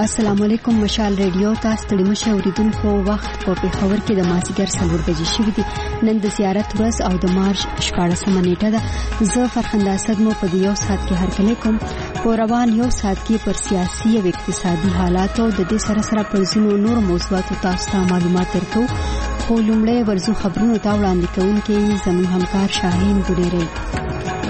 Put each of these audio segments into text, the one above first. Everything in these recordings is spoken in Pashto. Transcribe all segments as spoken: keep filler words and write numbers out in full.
السلام علیکم. مشال ریډیو تاسو ته مشه اوریدونکو وخت په پیښور کې د مازیګر څلور بجې شوې دي. نن د زیارت ورځ او د مارچ شپاړسمه نیټه ده. زه فرخنده اسد مو په یو ساعت کې هرکلی کوم. په روان یو ساعت کې پر سیاسي او اقتصادي حالات او د دې سره سره پر ځینو نور موضوعاتو تاسو ته معلومات درکو. خو لومړی ورزو خبرونه تا وړاندې کوونکې زموږ همکار شاهین ګډيري.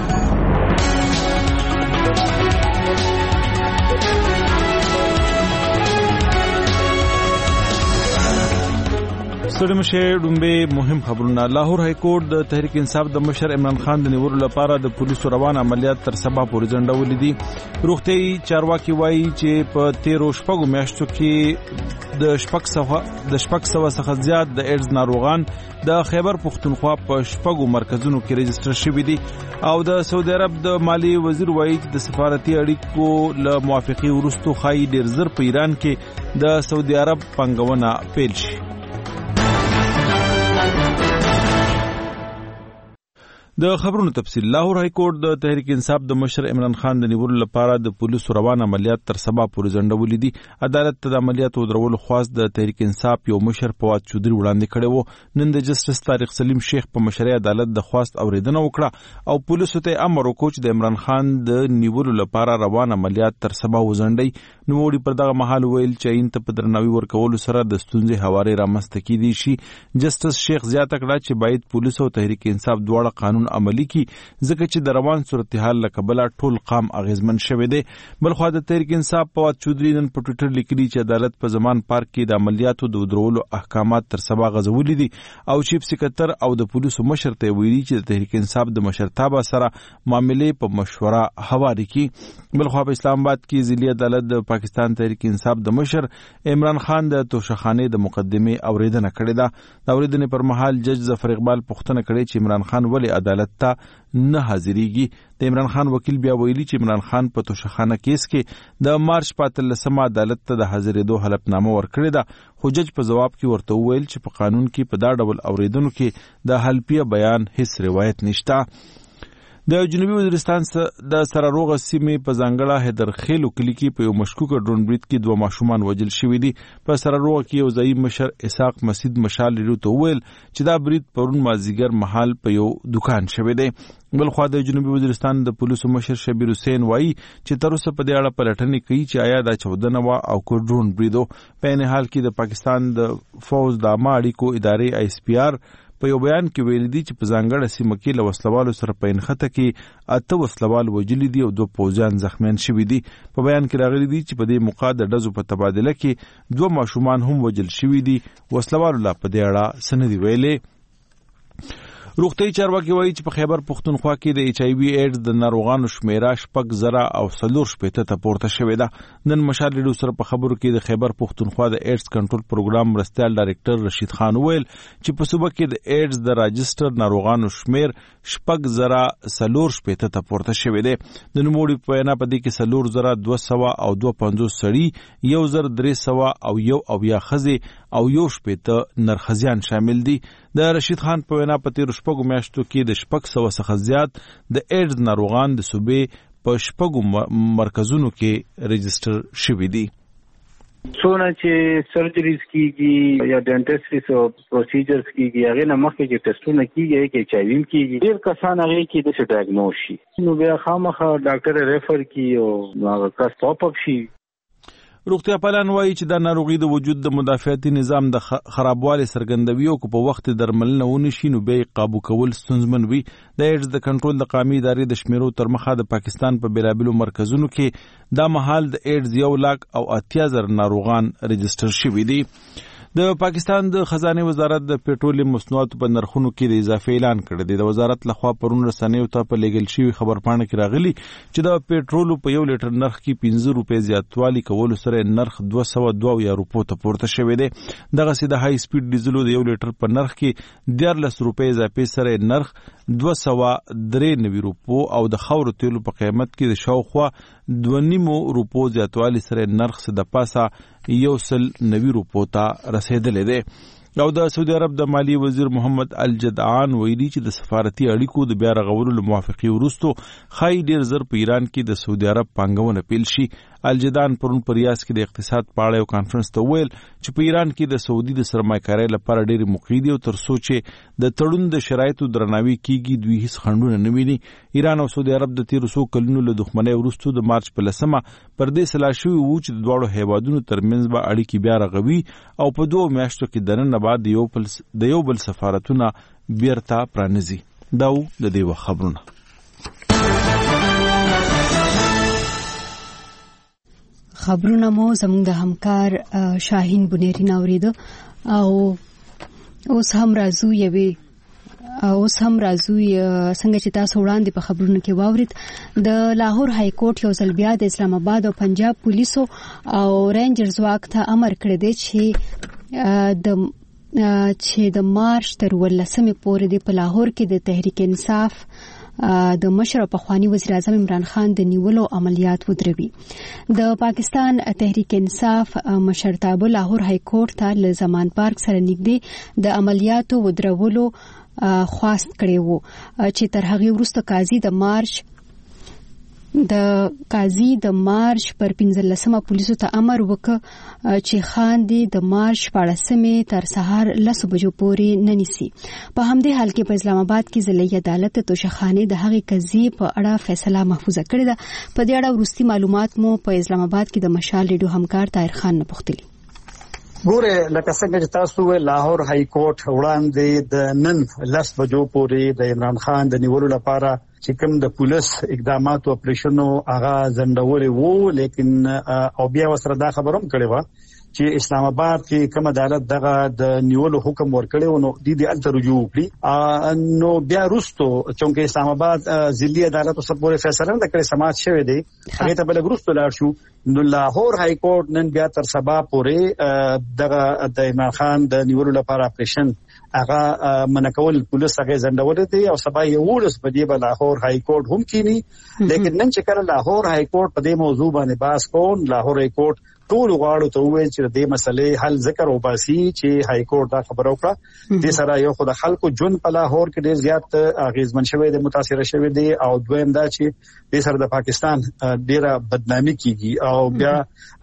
ستړي مشه ډومبه مهم خبرونه. لاهور های کورټ د تحریک انصاف د مشر عمران خان د نیولو لپاره د پولیسو روان عملیات تر سبا پورې ځنډولې دي. روغتي چارواکي وایي چې په تیرو شپږو میاشتو کې د شپږ سوه د شپږ سوه څخه زیات د ایډز ناروغان د خیبر پختونخوا په شپږو مرکزونو کې رجسټر شوي دي. او د سعودي عرب د مالی وزیر وایي چې د سفارتي اړیکو له موافقې وروسته خای ډیر زر په ایران کې د سعودي عرب پنګونه پیل شي. د خبرونو تفصیل. لاهور های کورټ د تحریک انصاف د مشر عمران خان د نیولو لپاره د پولیسو روان عملیات تر سبا پورې ځنډولې دي. عدالت ته د عملیاتو درولو خواست د تحریک انصاف یو مشر فواد چودري وړاندې کړی و. نن د جسټس طارق سلیم شیخ په مشرۍ عدالت د خواست اوریدنه وکړه او پولیسو ته امر وکړ چې د عمران خان د نیولو لپاره روان عملیات تر سبا وځنډي. نو وړي پر دغه مهال ویل چې عین ته په درناوي ورکولو سره د ستونزې هواري رامنځته کیدی شي. جسټس شیخ زیاته کړه چې باید پولیسو او تحریک انصاف دواړه قانون عملی کی ځکه چې د روان صورتحال لکبله ټول قام اغیزمن شوی دی. بلخو د تحریک انصاف فواد چودري نن په ټوئیټر لیکلي چې عدالت په زمان پارک کې د عملیاتو د درولو احکامات تر سبا غځولې دي او چیف سکرټر او د پولیسو مشر ته ویلي چې د تحریک انصاف د مشرتابه سره معاملې په مشوره حواله کی. بلخو په اسلام آباد کې ضلعي عدالت د پاکستان تحریک انصاف د مشر عمران خان د توشخانه د مقدمه اوریدنه کړې ده. د اوریدنې پر مهال جج ظفر اقبال پوښتنه کړې چې عمران خان ولې عدالت ته نه حاضرېږي. د عمران خان وکیل بیا ویلي چې عمران خان په توشخانه کیس کې د مارچ پاتلسمه عدالت ته د حاضرېدو حلفنامه ورکړې ده. خو جج په جواب کې ورته وویل چې په قانون کې په دا ډول اوریدنو کې د حلفیه بیان هیڅ روایت نشته. د جنوبي وزیرستان د سراروغه سیمې په ځانګړه حیدرخیل کلی کې په یو مشکوک ډرون برید کې دوه ماشومان وژل شوي دي. په سراروغه کې یو ځایي مشر اسحاق مسعود مشال لري ته ویل چې دا برید پرون مازیګر مهال په یو دکان شوی دی. بلخو د جنوبي وزیرستان د پولیسو مشر شبیر حسین وایي چې تر اوسه په دې اړه پلټنې کوي چې آیا دا چودنه وا او کو ډرون بریدو. په نه حال کې د پاکستان د فوز د عامه اړیکو ادارې آی اس پی آر په یو بیان کې ویل دي چې په ځانګړه سیمه کې له وسلوالو سره په انخته کې اته وسلوال وژلي دي او دوه پوځیان زخمیان شوي دي. په بیان کې راغلي دي چې په دې موقع د ډزو په تبادله کې دوه ماشومان هم وژل شوي دي. وسلوالو لا په دې اړه څه نه دي ویلي. روغتي چارواکي وایي چې په خیبر پختونخوا کې د ایچ آی وی ایډز د ناروغانو شمیره شپږ زره او څلور شپېته ته پورته شوې ده. نن مشال ریډیو سره په خبرو کې د خیبر پختونخوا د ایډز کنټرول پروګرام مرستیال ډایرکټر رشید خان ویل چې په صوبه کې د ایډز د راجستر ناروغانو شمیر شپږ زره څلور شپېته ته پورته شوې ده. د نوموړي په وینا په دې کې څلور زره دوه سوه او دوه پنځوس سړي، یو زر درې سوه او یو اویا ښځې او یو شپېته نرښځیان شامل دي. د رشید خان په وینا په تیرو شپږو میاشتو کې د شپږ سوه څخه زیات د ایډز ناروغان د صوبې په شپږو مرکزونو کې رجسټر شوي دي. څونه چې سرجریز کیږي یا ډینټسټریز او پروسیجرز کیږي هغه نه مخکې چې ټیسټونه کیږي کې چا ویم کیږي ډیر کسان هغه کې د ډایګنوز شي نو بیا خامخا ډاکټر ریفر کی او هغه کس پاپ اپ شي. روغتیا پالان وایي چې دا ناروغي د وجود د مدافعتي نظام د خرابوالي څرګندوي او په وخت درملنه ونشي نو به قابو کول ستونزمن وي. د ایډز د کنټرول د قومي ادارې د شمیرو تر مخه د پاکستان په بیلابیلو مرکزونو کې دا مهال د ایډز یو لاک او اتیا زر ناروغان رجسټر شوي دي. د پاکستان د خزانه وزارت د پېټرولیم مصنوعاتو په نرخونو کې د اضافه اعلان کړی دی. د وزارت لخوا پرون رسنیو ته په لیږل شوی خبرپاڼه کې راغلی چې د پېټرولو په یو لیټر نرخ کې پنځه روپۍ زیاتوالی کولو سره نرخ دوه سوه دوه یا روپو ته پورته شوی دی. دغه سي د هاي سپیډ ډیزلو د یو لیټر په نرخ کې دیارلس روپۍ اضافه سره نرخ دوه سوه درې نوي روپو او د خاورو تیلو په قیمت کې د شاوخوا دوه نیمو روپو زیاتوالی سره نرخ د پاسه یو سل نوي روپو ته رسیدلی دی. او د سعودي عرب د مالی وزیر محمد الجدعان ویلي چې د سفارتي اړیکو د بیا رغولو موافقې وروسته خای ډیر زر په ایران کې د سعودي عرب پانګونه پیل شي. الجدان پرون په ریاض کې د اقتصاد په اړه یو کانفرنس ته ویل چې په ایران کې د سعودي د سرمایه‌کارۍ لپاره ډېری موقع دي او تر څو چې د تړون د شرایطو درناوی کیږي دوی هیڅ خنډونه نه ویني. ایران او سعودي عرب د تیرو څو کلونو له دښمنۍ وروسته د مارچ په لسمه پر دې سلا شوي وو چې د دواړو هیوادونو ترمنځ به اړیکې بیا رغوي او په دوه میاشتو کې دننه بعد د یو بل د یو بل سفارتونه بیرته پرانیزي. دا و د دې وخت خبرونه. خبرونه مو زموږ د همکار شاهین بنيري ناوریده او اوس هم راځو یوې اوس هم راځو څنګه چې تاسو وړاندې په خبرونو کې واورید د لاهور های کورټ یو ځل بیا د اسلام آباد او پنجاب پولیسو او رینجرز واک ته امر کړی دی چې د چې د مارچ تر ولسمې پورې د په لاهور کې د تحریک انصاف د مشر پخوانی وزیر اعظم عمران خان د نیولو عملیات ودروي. د پاکستان تحریک انصاف مشرتابه لاهور های کورټ ته له زمان پارک سره نږدې د عملیاتو ودرولو خواست کړی وو چې تر هغه وروسته قاضي د مارچ د قاضي د مارچ پر پنځلسمه پولیسو ته امر وکړ چې خان دی د مارچ پاړسمې تر سهار لس بجو پورې ننیسي. په همدې حال کې په اسلام آباد کې ضلعي عدالت توشخانه د هغې قضیې په اړه فیصله محفوظه کړې ده. په دې اړه وروستي معلومات مو په اسلام آباد کې د مشال ریډیو همکار طاهر خان نه پوښتلي. ګوره لکه څنګه چې تاسو وې لاهور های کورټ وړاندې د نن لس بجو پورې د عمران خان د نیولو لپاره چې کوم د پولیس اقدامات او اپریشنو هغه ځنډولې وو، لیکن او بیا وسره دا خبروم کړې و چې اسلام آباد کې کوم عدالت دغه د نیولو حکم ورکړی نو د دې الته رجوع کړي. نو بیا وروسته چې اسلام آباد ضلعي عدالت اوس پورې فیصله نه کړې سماعت شوی دی هغه ته بل وروسته لاړ شو. نو لاهور های کورټ نن بیا تر سبا پورې دغه د عمران خان د نیولو لپاره اپریشن هغه منکول پولیس هغه ځنډول دي او سبا یې ورس په دې بل لاهور های کورټ هم کینی. لیکن نن چې کله لاهور های کورټ په دې موضوع باندې باس کوون لاهور های کورټ ټول غواړو ته وایي چې د مسلې حل ذکر او باسي چې های کورټ دا خبره وکړه. د سره یو خدای خلکو جون په لاهور کې ډیر زیات اغیزمن شوی دی متاثر شوی دی او دویم دا چې د سره د پاکستان ډیره بدنامي کیږي او بیا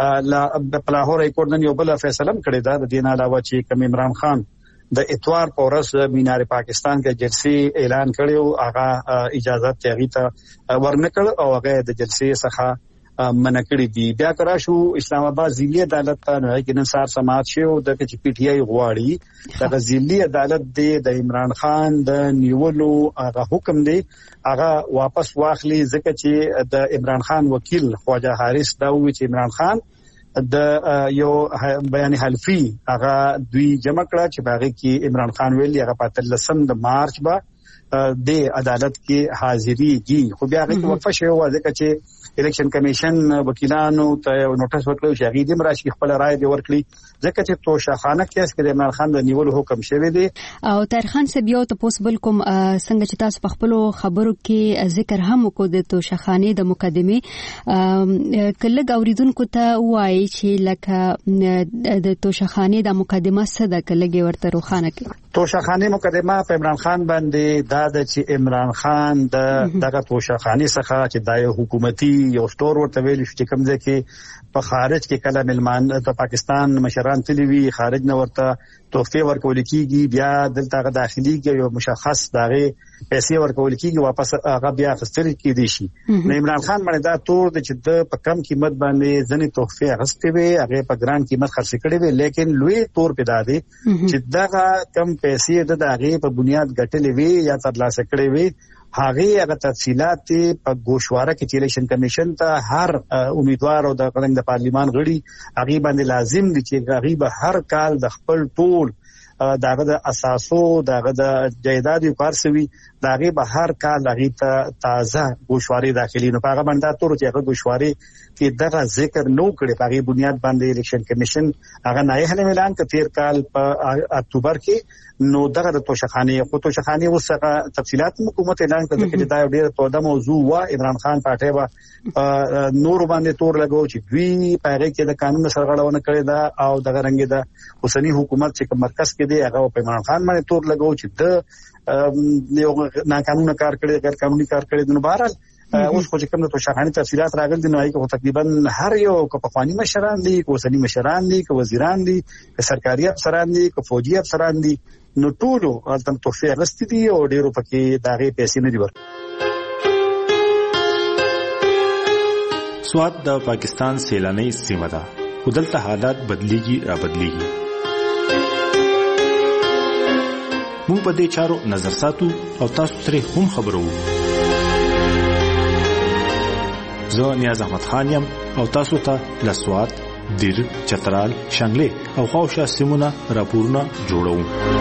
په لاهور های کورټ نن یو بل فیصله کړی دا د دین علاوه چې کوم عمران خان د اتوار په ورځ مینار پاکستان کې جلسې اعلان کړو هغه اجازه تیغی ته ورنکړ او هغه د جلسې څخه منکړی دی. بیا کرا شو اسلام آباد ضلعي عدالت ته نه کې نن سار سماعت شو د چې پی ټی آی غواړي د ضلعي عدالت دی د عمران خان د نیولو هغه حکم دی هغه واپس واخلي ځکه چې د عمران خان وکیل خواجه حارث دا وی چې عمران خان د یو بیان حلفي هغه دوی جمع کړه چې باغې کې عمران خان ویلي هغه په اتلسم د مارچ با د عدالت کې حاضرېږي. خو بیا هغه وقفه شوی و ځکه چې الیکشن کمیشن وکیلانو ته نوټس ورکړو چې هغه دې مراشي خپل رائے دی ورکړي ځکه چې توشخانه کیس کې عمران خان د نیولو حکم شوی دی. او طاهر خان صاحب یو تاسو بل کوم څنګه چې تاسو په خپل خبرو کې ذکر هم وکړو د توشخانه د مقدمه کله اوریدونکو ته وایي چې لکه د توشخانه د مقدمه څه د کلهږي ورته روخانه کې توشخانه مقدمه په عمران خان باندې دا د چې عمران خان د دغه توشخانه څخه چې د حکومتي یو سٹور ورته ویل شو چې کوم ځای کې په خارج کې کله ملمان ته پاکستان مشران تلوي وی خارج نه ورته تحفه ورکول کیږي بیا دلته داخلي کې یو مشخص دغه پیسې ورکول کیږي واپس هغه بیا خستل کیدي شي. نو عمران خان باندې دا تور د چې د په کم قیمت باندې ځنې تحفه غستې وي هغه په ګران قیمت خرڅ کړي وي لیکن لوی تور پیدا دي چې دغه کم پیسې د هغه په بنیاد ګټلې وي یا ترلاسه کړي وي هغه هغه تفصيلات په گوشواره کې چې الیکشن کمیشن ته هر امیدوار او د قلم د پارلیمان غړي هغه باندې لازم دي چې هغه به هر کال د خپل ټول داغه د اساسو داغه د جایداد یو کارسوي داغه به هر کال هغه ته تازه گوشواري داخلي نو هغه باندې تور چې هغه گوشواري کې دغه ذکر نو کړي په هغه بنیاد باندې الیکشن کمیشن هغه نه هله اعلان کړ تیر کال په اکتوبر کې نو دغه د توشخانه خو توشخانه وسغه تفصيلات حکومت اعلان کړ چې دا ډیره توده موضوع و عمران خان پاټه و نور باندې تور لګو چې دوی پاره کې د قانون سرغړونه کړې ده او دغه رنګ ده اوسنی حکومت چې مرکز کې دی هغه په عمران خان باندې تور لګو چې د یو ناقانونه کار کړي غیر قانوني کار کړي نو بهرحال اوس خو چې کوم د شاهانه تفصيلات راغلي دي نو هغه تقریبا هر یو کپخوانی مشران دي کوسنی مشران دي کو وزیران دي که سرکاري افسران دي که فوجي افسران دي نو ټولو البته توفیق غستې دي او ډیرو پکې داغه پیسې نه دي ورکړي. سواد د پاکستان سیلاني سیمه ده خو دلته حالات بدلیږي را بدلیږي. موږ په دې چارو نظر ساتو او تاسو ترې هم خبرو. زه نیاز احمد خان یم او تاسو ته له سواد، دیر، چترال، شانګلې او خاوشا سیمونه راپورونه جوړوم.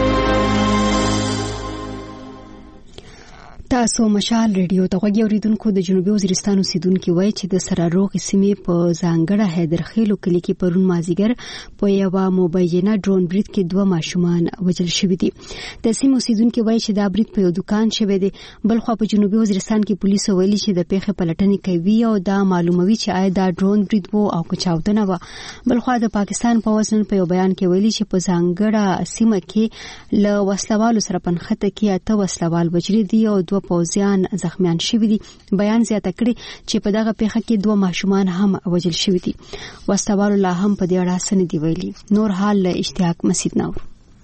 تاسو مشال ریډیو ته غوږی اوریدونکو د جنوبي وزیرستان اوسیدونکو وایي چې د سراروغ سیمې په ځانګړه حیدرخیلو کلی کې پرون مازیګر په یو مبینه ډرون برید کې دوه ماشومان وژل شوي دي. د سیمې اوسیدونکو وایي چې دا برید په یو دکان شوی دی. بل خو په جنوبي وزیرستان کې پولیسو ویلي چې د پیښې پلټنې کوي او دا معلوموي چې آیا دا ډرون برید وو او که چاودنه وه. بل خو د پاکستان پوځ نن په یو بیان کې ویلي چې په ځانګړه سیمه کې له وسلوالو سره پنخته کې اته وسلوال وژلي دي او دوه پوځیان زخمیان شوي دي. بیان زیاته کړي چې په دغه پیښه کې دوه ماشومان هم وژل شوي دي. وسلوالو لا هم په دې اړه څه نه دي ویلي. نور حال له اشتیاق مسید نور.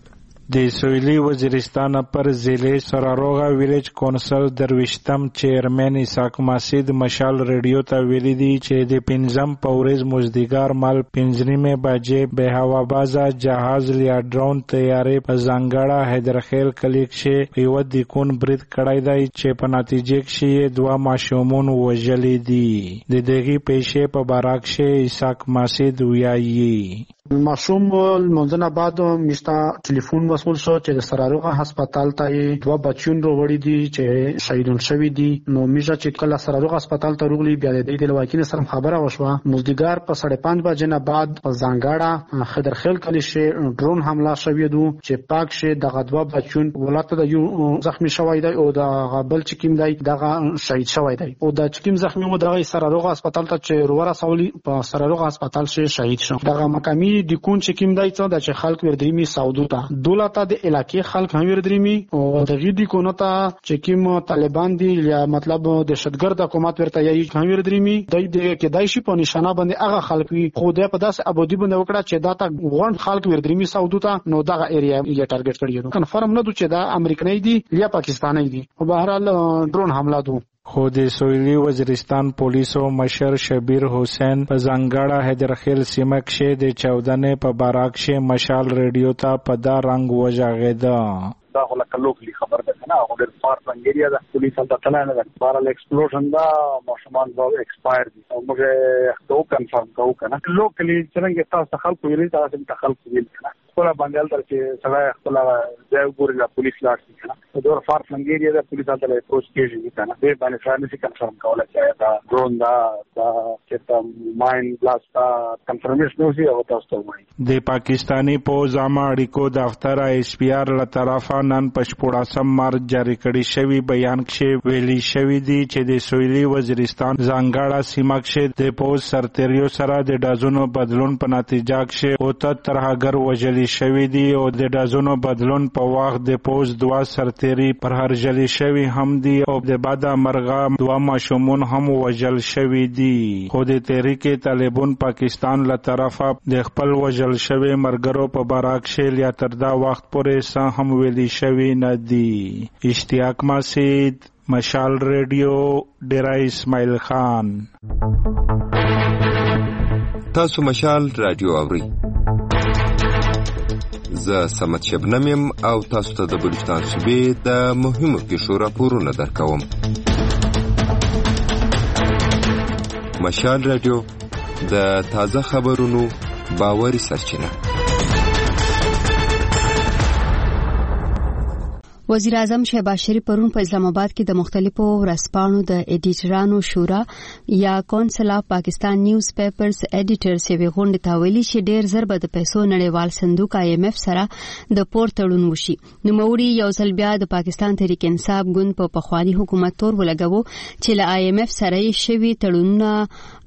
د سویلي وزیرستان پر ضلع سراروغا ویلیج کونسل درویشتم چیرمن اسحاق مسید مشال ریډیو ته ویلي دي چې د پنځم په ورځ مزدګار مال پنځنیمه بجې به هوابازه جهاز لیا ډرون تیارې په ځانګړه حیدرخیل کلیک شي یو د کون برید کړای دی چې په نتیجه کې دوه ماشومان وژلي دي. د دغه پیښې په باراک شي اسحاق مسید ویایي ماشوم منځنه بعد میستا ټلیفون مسول شو چې د سراروغه هسپتال ته دوه بچیون وروړي دي چې شهیدون شوي دي. نو میجا چې کله سراروغه هسپتال ته روغلي بیا د دې د واکین سره خبره وشوه. مزدګار په ساڑھے پانچ بجې نه بعد په ځانګړه خضرخیل کلی شي ډرون حمله شوې دو چې پاک شي دغه دوه بچیون ولته د یو زخمی شوی دی او د غبل چکیم دی دغه شهید شوی دی او د چکیم زخمی و دغه سراروغه هسپتال ته چې ورا سولي په سراروغه هسپتال شي شهید شو. دغه مقامی د کون چې کیم دای څه د چې خلک وردریمي سعودو ته دولت د علاقې خلک هم وردریمي او د غیدی کونه ته چې کیم طالبان دي یا مطلب د دهشتګرد حکومت ورته یی هم وردریمي دای د کې دای شي په نشانه باندې هغه خلک وي خو د په داس ابودی باندې وکړه چې دا تا غون خلک وردریمي سعودو ته نو دغه ایریا یې ټارګټ کړی نو کنفرم نه دو چې دا امریکایي دي یا پاکستاني دي او بهرحال ډرون حمله دو. خو د سویلي وزیرستان پولیسو مشر شبیر حسین په ځانګړه حیدرخیل سیمه کې د چودنې په باراک شي مشال ریډیو ته په دا رنگ وژغېده. دا خو لکه لوکلی خبر ده نه هغه د فار څنګه دا پولیس هم ته نه ده بارل ایکسپلوژن دا ماشومان دا ایکسپایر دي او موږ دا کنفرم کوو کنه لوکلی څنګه تاسو خلکو ویلي تاسو ته خلکو ویل کنه خپل باندې تر چې سره خپل ځای ګوري دا پولیس لاړ کنه دا فار څنګه دا پولیس ته اپروچ کیږي کنه به باندې فرانسي کنفرم کوله چې دا ډرون دا دا چې ماین بلاست کنفرمیشن وسی او تاسو ته وایي. د پاکستانی پوز عامه اړیکو دفتر ایس پی آر له طرفه نن پښپوړاسم مارچ جاری کړي شوی بیان کې ویلي شوی دی چې د سویلي وزیرستان ځانګړه سیمه کې د پوز سرتریو سره د ډازونو بدلون په نتیجه کې او ترهګر وژلي شوی دی او د ډازونو بدلون په وخت د پوز دوا سرتری پر هرجلي شوی هم دی او د بعد مرغه دوا ماشومان هم وژل شوی دی. خو د تحریک طالبان پاکستان له طرفه د خپل وژل شوی مرګرو په باراک شیل یا تر دا وخت پورې سه هم ویلي شوی نه دی. اشتیاق مسید مشال ریډیو ډیرا اسماعیل خان. تاسو مشال رادیو اورئ. زه سمت شبنم یم او تاسو ته د بلوچستان صوبې د مهمو پیښو راپورونه درکوم. مشال رادیو د تازه خبرونو باوري سرچینه. وزیر اعظم شهباز شریف پرون په اسلام آباد کې د مختلفو ورځپاڼو د ایډیټرانو شورا یا کونسل اف پاکستان نیوز پیپرز ایډیټرز یې غونډه ته ویلي چې ډېر ضرب د پیسو نړیوال صندوق آی ایم اف سره د پور تړون وشي. نو موري یو ځل بیا د پاکستان تحریک انصاف ګوند په پخوانی حکومت تور ولګاوه چې له آی ایم اف سره یې شوی تړونونه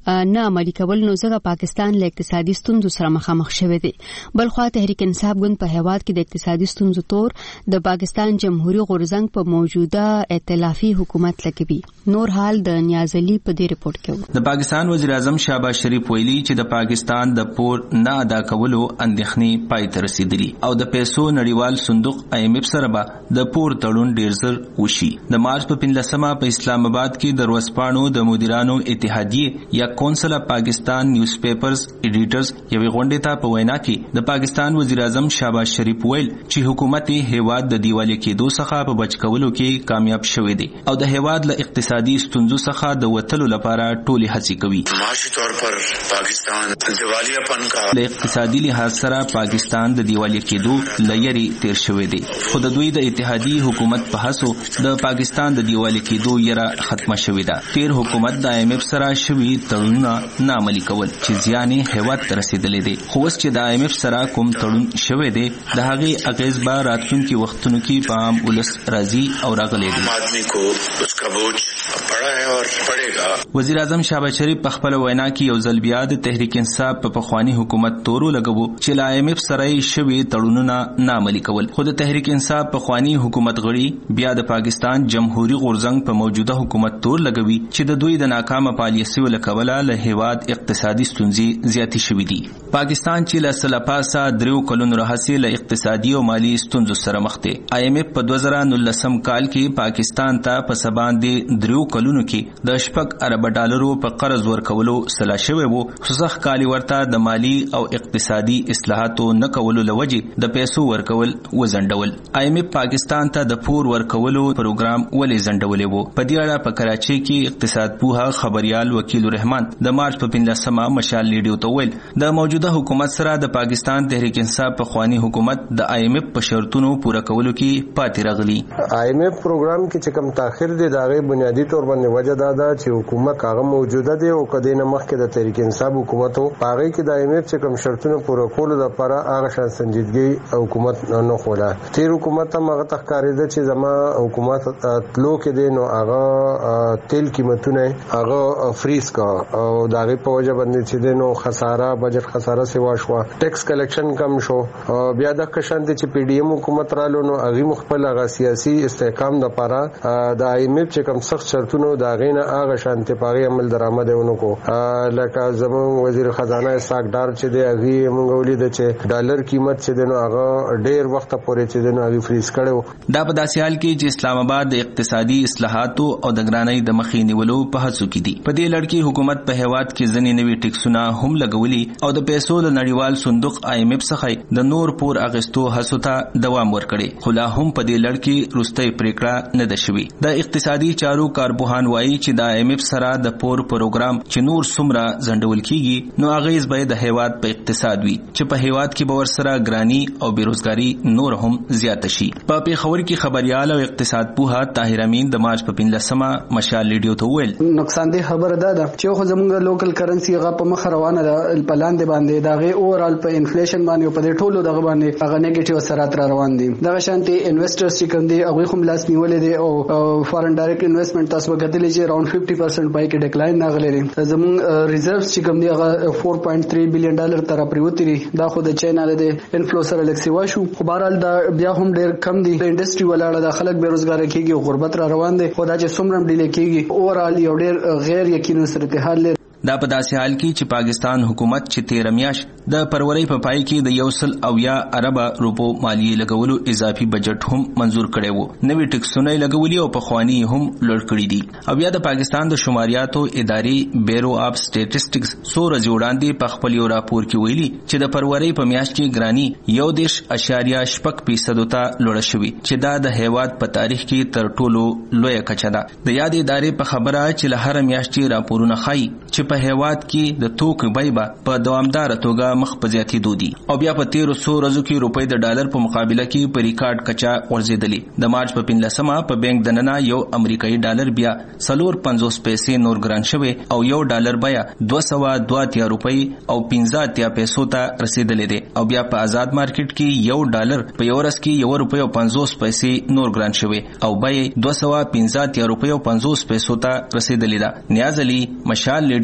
نه عملي کول نو ځکه پاکستان له اقتصادي ستونزو سره مخامخ شوی دی. بلخوا تحریک انصاف ګوند په هیواد کې د اقتصادي ستونزو تور د پاکستان جمهوریت غورځنګ په موجوده ائتلافي حکومت لګوي. نور حال د نیاز علي په دې ریپورت کې. د پاکستان وزیر اعظم شهباز شریف ویلي چې د پاکستان د پور نه ادا کولو اندېښنې پای ته رسیدلي او د پیسو نړیوال صندوق آی ایم ایف سره به د پور تړون ډیر زر وشي. د مارچ په پنځلسمه په اسلام آباد کې د ورځپاڼو د مدیرانو اتحادیه یا کونسل اف پاکستان نیوز پیپرز ایډیټرز یوې غونډې ته په وینا کې د پاکستان وزیر اعظم شهباز شریف ویل چې حکومت هیواد د دیوالي کېدو څخه په بچ کولو کې کامیاب شوی دی او د هیواد له اقتصادي ستونزو څخه د وتلو لپاره ټولې هڅې کوي. معاشي طور پر پاکستان دیوالیه پن کا له اقتصادي لحاظ سره پاکستان د دیوالیه کېدو لایري تیر شوی دی خو د دوی د اتحادی حکومت په هڅو د پاکستان د دیوالیه کېدو یره ختمه شوې ده. تیر حکومت د آی ایم ایف سره شوی تړونونه ناعملي کول چې زیان یې هیواد ته رسیدلې دي. خو اوس چې د آی ایم ایف سره کوم تړون شوی دی د هغې اغیز به راتلونکي وختونو کې په عام ولس راځي او راغلی دی. آدمی کو اس کا بوجھ پڑا ہے اور پڑے گا. وزیر اعظم شهباز شریف په خپل وینا کې یو ځل بیا د تحریک انصاف په پخوانی حکومت تورو لګو چې ل آی ایم ایف سره شوی تړونونه ناعملي کول. خو د تحریک انصاف پخوانی حکومت غړي بیا د پاکستان جمهوریت غورځنګ په موجوده حکومت تور لګوي چې د دوی د ناکامه پالیسیو لکوله له هیواد اقتصادي ستونزې زیاتې شوې دي. پاکستان چې له سلپاسه دریو کلونو راهیسې له اقتصادي او مالی ستونزو سره مخ دی. آی ایم ایف په دوه زره نولسم کال کې پاکستان ته په سباندې دریو کلونو کې د شپږ ارب ډالرو په قرض ورکولو سلا شوی وو. خصوص کالی ورته د مالی او اقتصادي اصلاحاتو نه کولو لوجې د پیسو ورکول وزندول. آی ایم ایف پاکستان ته د پور ورکولو پروګرام ولې زندولې وو. په دې اړه په کراچۍ کې اقتصاد پوها خبريال وکیل الرحمن د مارچ په پنځلسمه مشال لیډیو ته ویل د موجوده حکومت سره د پاکستان تحریک انصاف په خوانی حکومت د آی ایم ایف په شرطونو پوره کولو کې پاتې راغلی. آی ایم ایف پروګرام کې چې کوم تاخير دی دا غي بنیادی تور باندې وجه دا ده چې حکومت هغه موجوده دی او کدی نه مخکې د تحریک انصاف حکومت او هغه کې د آی ایم ایف چې کوم شرطونه پوره کولو لپاره هغه شان سنجیدګي حکومت نه خوله. تیر حکومت هم هغه تخکارېده چې زما حکومت تلو کې دی نو هغه تیل قیمتونه هغه فریز کا او دا غي په وجه باندې چې دی نو خساره بجټ خساره سیوا شو ټیکس کلیکشن کم شو. بیا د کشان چې پی ډی ایم حکومت رالو نو هغه مخبل هغه سیاسي استحکام د لپاره د آی ایم ایف چې کوم سخت شرطونه دا غینه هغه شانته پاغي عمل درآمد ونکو. لکه زمون وزیر خزانه اسحاق ډار چې دی هغه موږ ولید چې ډالر قیمت چې دی نو هغه ډیر وخت پورې چې دی نو هغه فریز کړو. دا په داسې حال کې چې اسلام آباد د اقتصادي اصلاحاتو او د ګرانۍ د مخې نیولو په هڅو کې دي. په دې لړ کې حکومت په هیواد کې ځنې نوي ټیکسونه هم لګولي او د پیسو د نړیوال صندوق آی ایم ایف څخه د نور پور اغستو هڅو ته دوام ورکړي. خو لا هم په دې لړ کې وروستۍ پریکړه نه ده شوې. د اقتصادي چارو کارپوهان وایي چې د آی ایم ایف سره د پور پروګرام چې نور څومره زندول کیږي نو اغیز به د هیواد په اقتصاد وي چې په هیواد کې به ورسره ګرانی او بیروزګاری نور هم زیات شي. په پیښور کې خبريال او اقتصاد پوها طاهر امین د مارچ په پنځلسمه مشال لیډیو ته ویل نقصان دي خبره ده چې خو زمونږ لوکل کرنسی هغه په مخ روانه ده پلان دی باندې دا غي اورال په انفلیشن باندې په دې ټولو دغه باندې هغه نیگیټیو اثرات را روان دي. دغه شانتي انویسټرز چې کوم دي هغه هم لاس نیولې دي او فارن ډایرکټ انویسټمنت تاسو وګورئ چې اراوند fifty percent پای کې ډیکلاین راغلی دی. زموږ ریزرڤز چې کوم دی هغه four point three بلین ډالر تر پریوتی دي. دا خو د چاینا د انفلو سره لکسیوا شو. خو بهرحال دا بیا هم ډیر کم دي. د انډستری ولاړه د خلک بیروزګار کیږي او غربت را روان دي. خو دا چې څومره ډیلی کیږي اورال یو ډیر غیر یقیني صورتحال لري. دا په داسې حال کې چې پاکستان حکومت چې تیر میاشت د پرورۍ په پای کې د یو سل او یا ارب روپو مالیه لګولو اضافي بجټ هم منزور کړی وو. نوې ټیکسونه لګولي او په خواني هم لوړ کړی دي. او بیا د پاکستان د شماریاتو ادارې بیرو اف سټیټسټکس سور وړاندې په خپل یو راپور کې ویلي چې د پرورۍ په میاشت کې ګرانی یو دیش اشاریه شپږ فیصد ته لوړ شوی چې دا د هیواد په تاریخ کې تر ټولو لوی کچه ده. د یاد ادارې په خبره چې له هر میاشتې راپورونه خای چې په هیواد کې د توکو بیه په دوامدار توګه مخ په زیاتېدو دي او بیا په تیرو څو ورځو کې روپۍ د ډالر په مقابله کې په ریکارډ کچا ورزيدلې. د مارچ په پنځلسمه په بانک دننه یو امریکایي ډالر بیا څلور پنځوس پیسې نور ګران شوی او یو ډالر بیا دوه سوه دوه اتیا روپۍ او پنځه اتیا پیسو ته رسیدلې دي او بیا په آزاد مارکیټ کې یو ډالر په یو ورځ کې یو روپۍ او پنځوس پیسې نور ګران شوی او بیا دوه سوه پنځه اتیا روپۍ او پنځوس پیسو ته رسیدلې ده. نیاز علي مشال لیډیو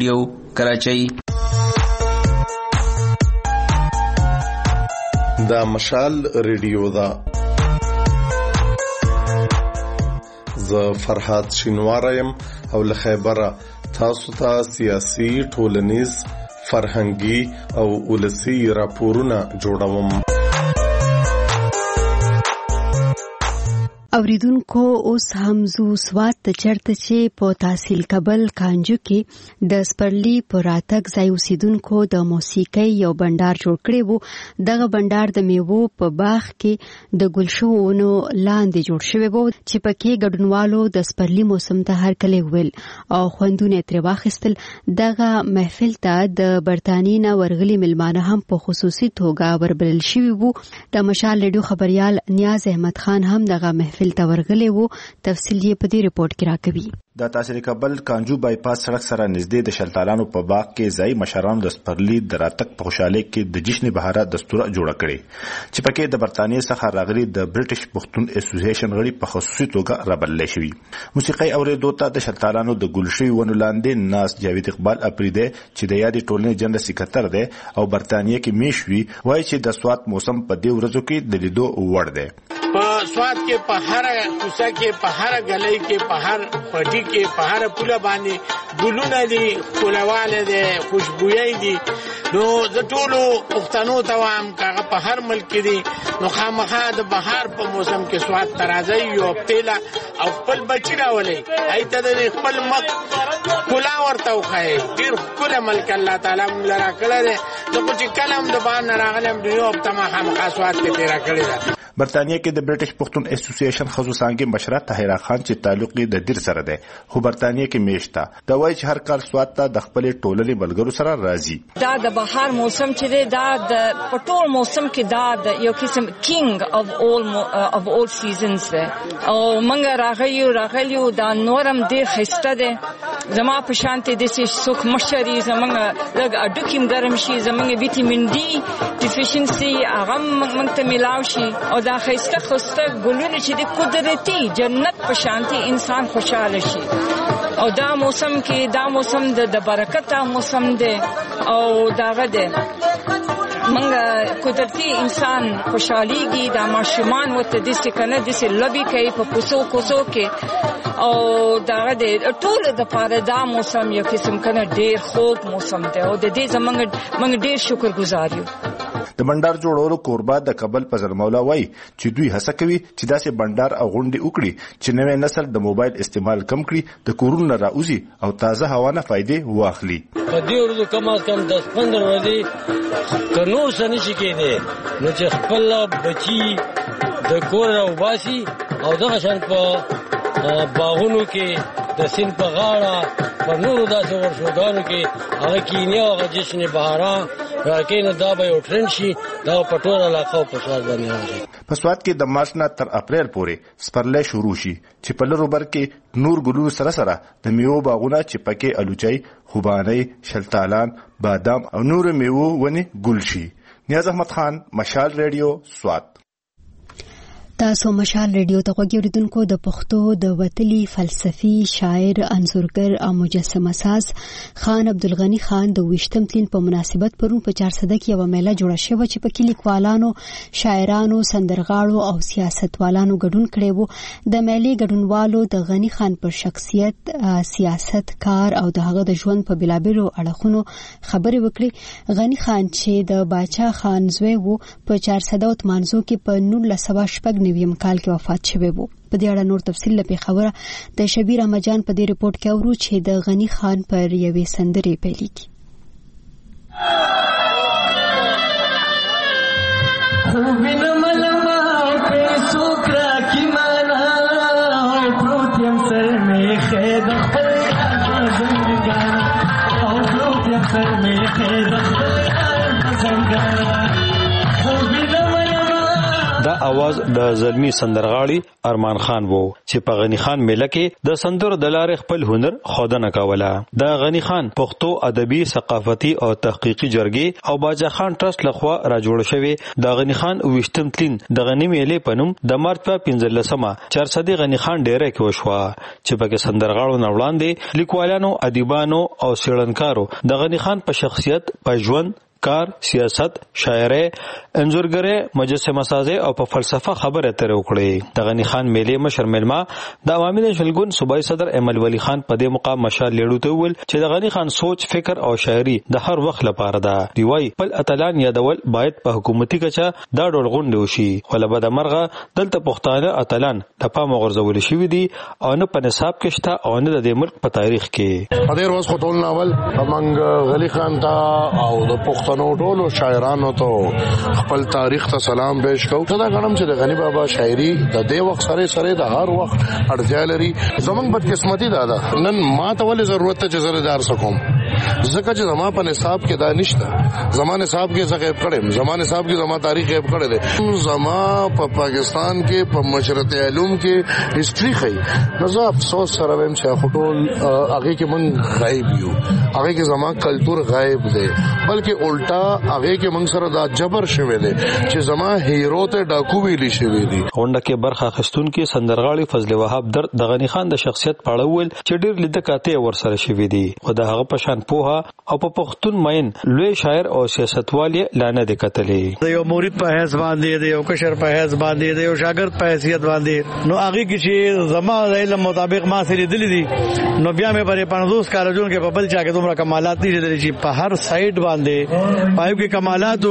کراچۍ. دا مشال ریډیو دا زه فرحات شینواره یم او له خیبره تاسو ته سیاسي ټولنیز فرهنګي او ولسی راپورونه جوړوم. اوریدونکو اوس هم زو سوات ته چرته چې په تحصیل کبل کانجو کې د سپرلی پر راتګ ځای اوسیدونکو د موسیقۍ یو بندر جوړ کړی وو. دغه بندر د میوو په باغ کې د ګلشوونو لاندې جوړ شوی وو چې پکې ګډونوالو د سپرلی موسم ته هرکلی ویل او خوندونه ترې واخیستل. دغه محفل ته د برتانیې نه ورغلي ملمانه هم په خصوصي توګه وربلل شوي وو. د مشال ریډیو خبريال نیاز احمد خان هم دغه محفل ته ورغلی وو. تفصیل یې په دې رپورت کې راکوي. د تحصیل کابل کانجو بایپاس سړک سره نږدې د شلتالانو په باغ کې ځای مشرانو د سپرلی د راتګ په خوشاله کې د جشن بهاره دستور جوړ کړي چې پکې د برتانیې څخه راغلي د برټش پښتون اسوسییشن غړي په خصوصي توګه رابلل شوی. موسیقي اوریدو ته د شلتالانو د ګلشوي ونو لاندې ناس جاوید اقبال اپریده چې د یادې ټولنې جنرال سکرټر دی او برتانیې کې میشوي وایي چې د سوات موسم په دې ورځو کې د لیدو وړ دی. په سوات کې په هر کوڅه کې په هر گلی کې په هر پټي کې په هر پوله باندې ګلونه دي، ښکلواله دي، خوشبويي دي. نو د ټولو پښتنو ته وایم کاغه په هر ملک کې دي نو خامخا د بهار په موسم کې سوات ترازی یو پتیلا او خپل بچی راولې ایته د خپل مخ کلا ورته وخی. ډیر کله ملک الله تعالی موږ را کړل دي نو چې کلم د باندې راغلم دی او په خامخا سوات کې تیرا کړی ده. برتانیې کې د برټش پښتون اسوسییشن خصوصي څنګه مشره طاهره خان چې تعلق یې د دیر سره ده خو برتانیې کې میشتا دا وایي چې هر کال سوات ته د خپل ټولنې بلګرو سره راځي. دا د بهار موسم چې دی دا د پټول موسم کې دا د یو قسم کینګ اف اول اف اول سیزنز ده او منګه راغلیو راغلیو دا نورم دی خسته ده زما په شانته د سوک مشري زمونږ لږ اډوکیم ګرم شي زمونږ ویټامین ډي ډیفیشنسي هغه موږ ته ملاو شي او دا خسته خسته ګلونه چې د قدرتي جنت په شانتي انسان خوشاله شي او دا موسم کې دا موسم د برکت موسم دی او داغه دی منګه قدرتي انسان خوشاليږي دا ماشومان وته د سکنه د لبي کوي په پوسو کوسو کې او داغه دی ټول د پاره دا موسم یو قسم کنه ډیر خوږ موسم دی او د دې زمنګ منګ ډیر شکر گزار یو. د بندر جوړولو کوربا د کابل پزر مولا وای چې دوی هڅه کوي چې داسې بندر او غونډې وکړي چې نوې نسل د موبایل استعمال کم کړي د کورونو راوځي او تازه هوا نه فائدې واخلي. په دې ورځو کم از کم دس پندرہ ورځې کنور سن شي کېده نو چې خپل بچي د کور او باسي او دغه شان په باغونو کې د سین په غاړه په نورو داسې ورشوګانو کې هغه کینیا او جشن بهارا راکینه دا به یو ټرند شي دا په ټول علاقه په سواد باندې راځي. په سواد کې د مارچ نه تر اپریل پورې سپرلی شروع شي چې په لرو بر کې نور ګلو سره سره د میوو باغونه چې پکې الوچای، خوباني، شلتالان، بادام او نور میوو ونی ګل شي. نیاز احمد خان، مشال ریډیو، سوات. تاسو مشال ریډیو ته غوږیدونکو د پښتو د وتلی فلسفي شاعر انځورګر او مجسمه ساز خان عبدالغنی خان د ویشتم تلین په مناسبت پرون په چارسده کې یو میله جوړه شوه چې پکې لیکوالانو، شاعرانو، سندرغاړو او سیاستوالانو ګډون کړی وو. د میلې ګډونوالو د غنی خان پر شخصیت، سیاست، کار او د هغه د ژوند په بلابلو اړخونو خبرې وکړي. غنی خان چې د باچا خان زوی وو په چارسده اتمانزو کې په نولس سوه شپږ نویم کال کې وفات شوی وو. په دې اړه نور تفصیل لپاره خبره د شبیر احمدجان په دې ریپورت کې اورو چې د غنی خان پر یوې سندرې پیلېږي. دا आवाज د زلمی سندرغاړي ارمان خان وو چې په غنی خان میله کې د سندرو د لارې خپل هنر خودنه کوله. د غنی خان پښتو ادبي ثقافتي او تحقیقي جرګې او باجا خان ټرست لخوا را جوړ شوی د غنی خان وشتم تلین د غنی میله پنوم د مارچ په پنځلسمه چارصدي غنی خان ډیره کې وشوه چې په سندرغاړو نه وړاندې لیکوالانو ادیبانو او سیړنکارو د غنی خان په شخصیت په ژوند کار سیاست شاعري انځورګره مجسمه سازي او په فلسفه خبره اترې وکړي. د غنی خان میله مشر ملما د عوامي نشلګون صوبایي صدر امل ولی خان په دې مقام مشال لیړو ته ویل چې د غنی خان سوچ فکر او شاعري د هر وخت لپاره ده. دیوای بل اتلان یادول باید په حکومتي کچه دا ډول غونډه وشي ولبه د مرغه دلته پښتانه اتلان د پام غورځول شوی دي او نه په نصاب کې شته او نه د ملک په تاریخ کې. په ډیر وخت ټول ناول امنګ غلی خان تا او د پښتنو ټولو شاعرانو ته خپل تاریخ ته سلام پېښ کوم. دا غنم چې د غنی بابا شاعري د دې وخت سره سره د هر وخت اړتیا لري. زمونږ بدقسمتي دا ده نن ما ته ولې ضرورت ته چې زره دار سکوم ځکه چې زما په نصاب کې دا نشته. زمانه صاحب کې څه غیب کړم زمانه صاحب کې زما تاریخ غیب کړی دی. زما په پاکستان کې په مشرق علوم کې هیستوري خي نو زه افسوس سره ویم چې ټول هغه کې مونږ غایب یو هغه کې زما کلچر غایب دی بلکې الټا هغه کې موږ سره دا جبر شوه دي چې زما هیرو ته ډاکو ویلی شوی دي. غونډه کې برخه اخیستون کې سندرغاړي فضل وهاب در د غنی خان د شخصیت پاړول چې ډیر لیده کاته ور سره شوی دي خو د هغه په شان پوها او په پښتون مین لوی شاعر او سیاستوال لانه د کتلې. د یو مرید په حیث باندې د یو کشر په حیث باندې د یو شاګرد په حیثیت باندې نو هغه کې چې زما د علم مطابق ما سره دلی دي نو بیا مې پرې پنځوس کالجون کې په بل چا کې دومره کمالات دي چې په هر سایډ باندې پایو کې کمالات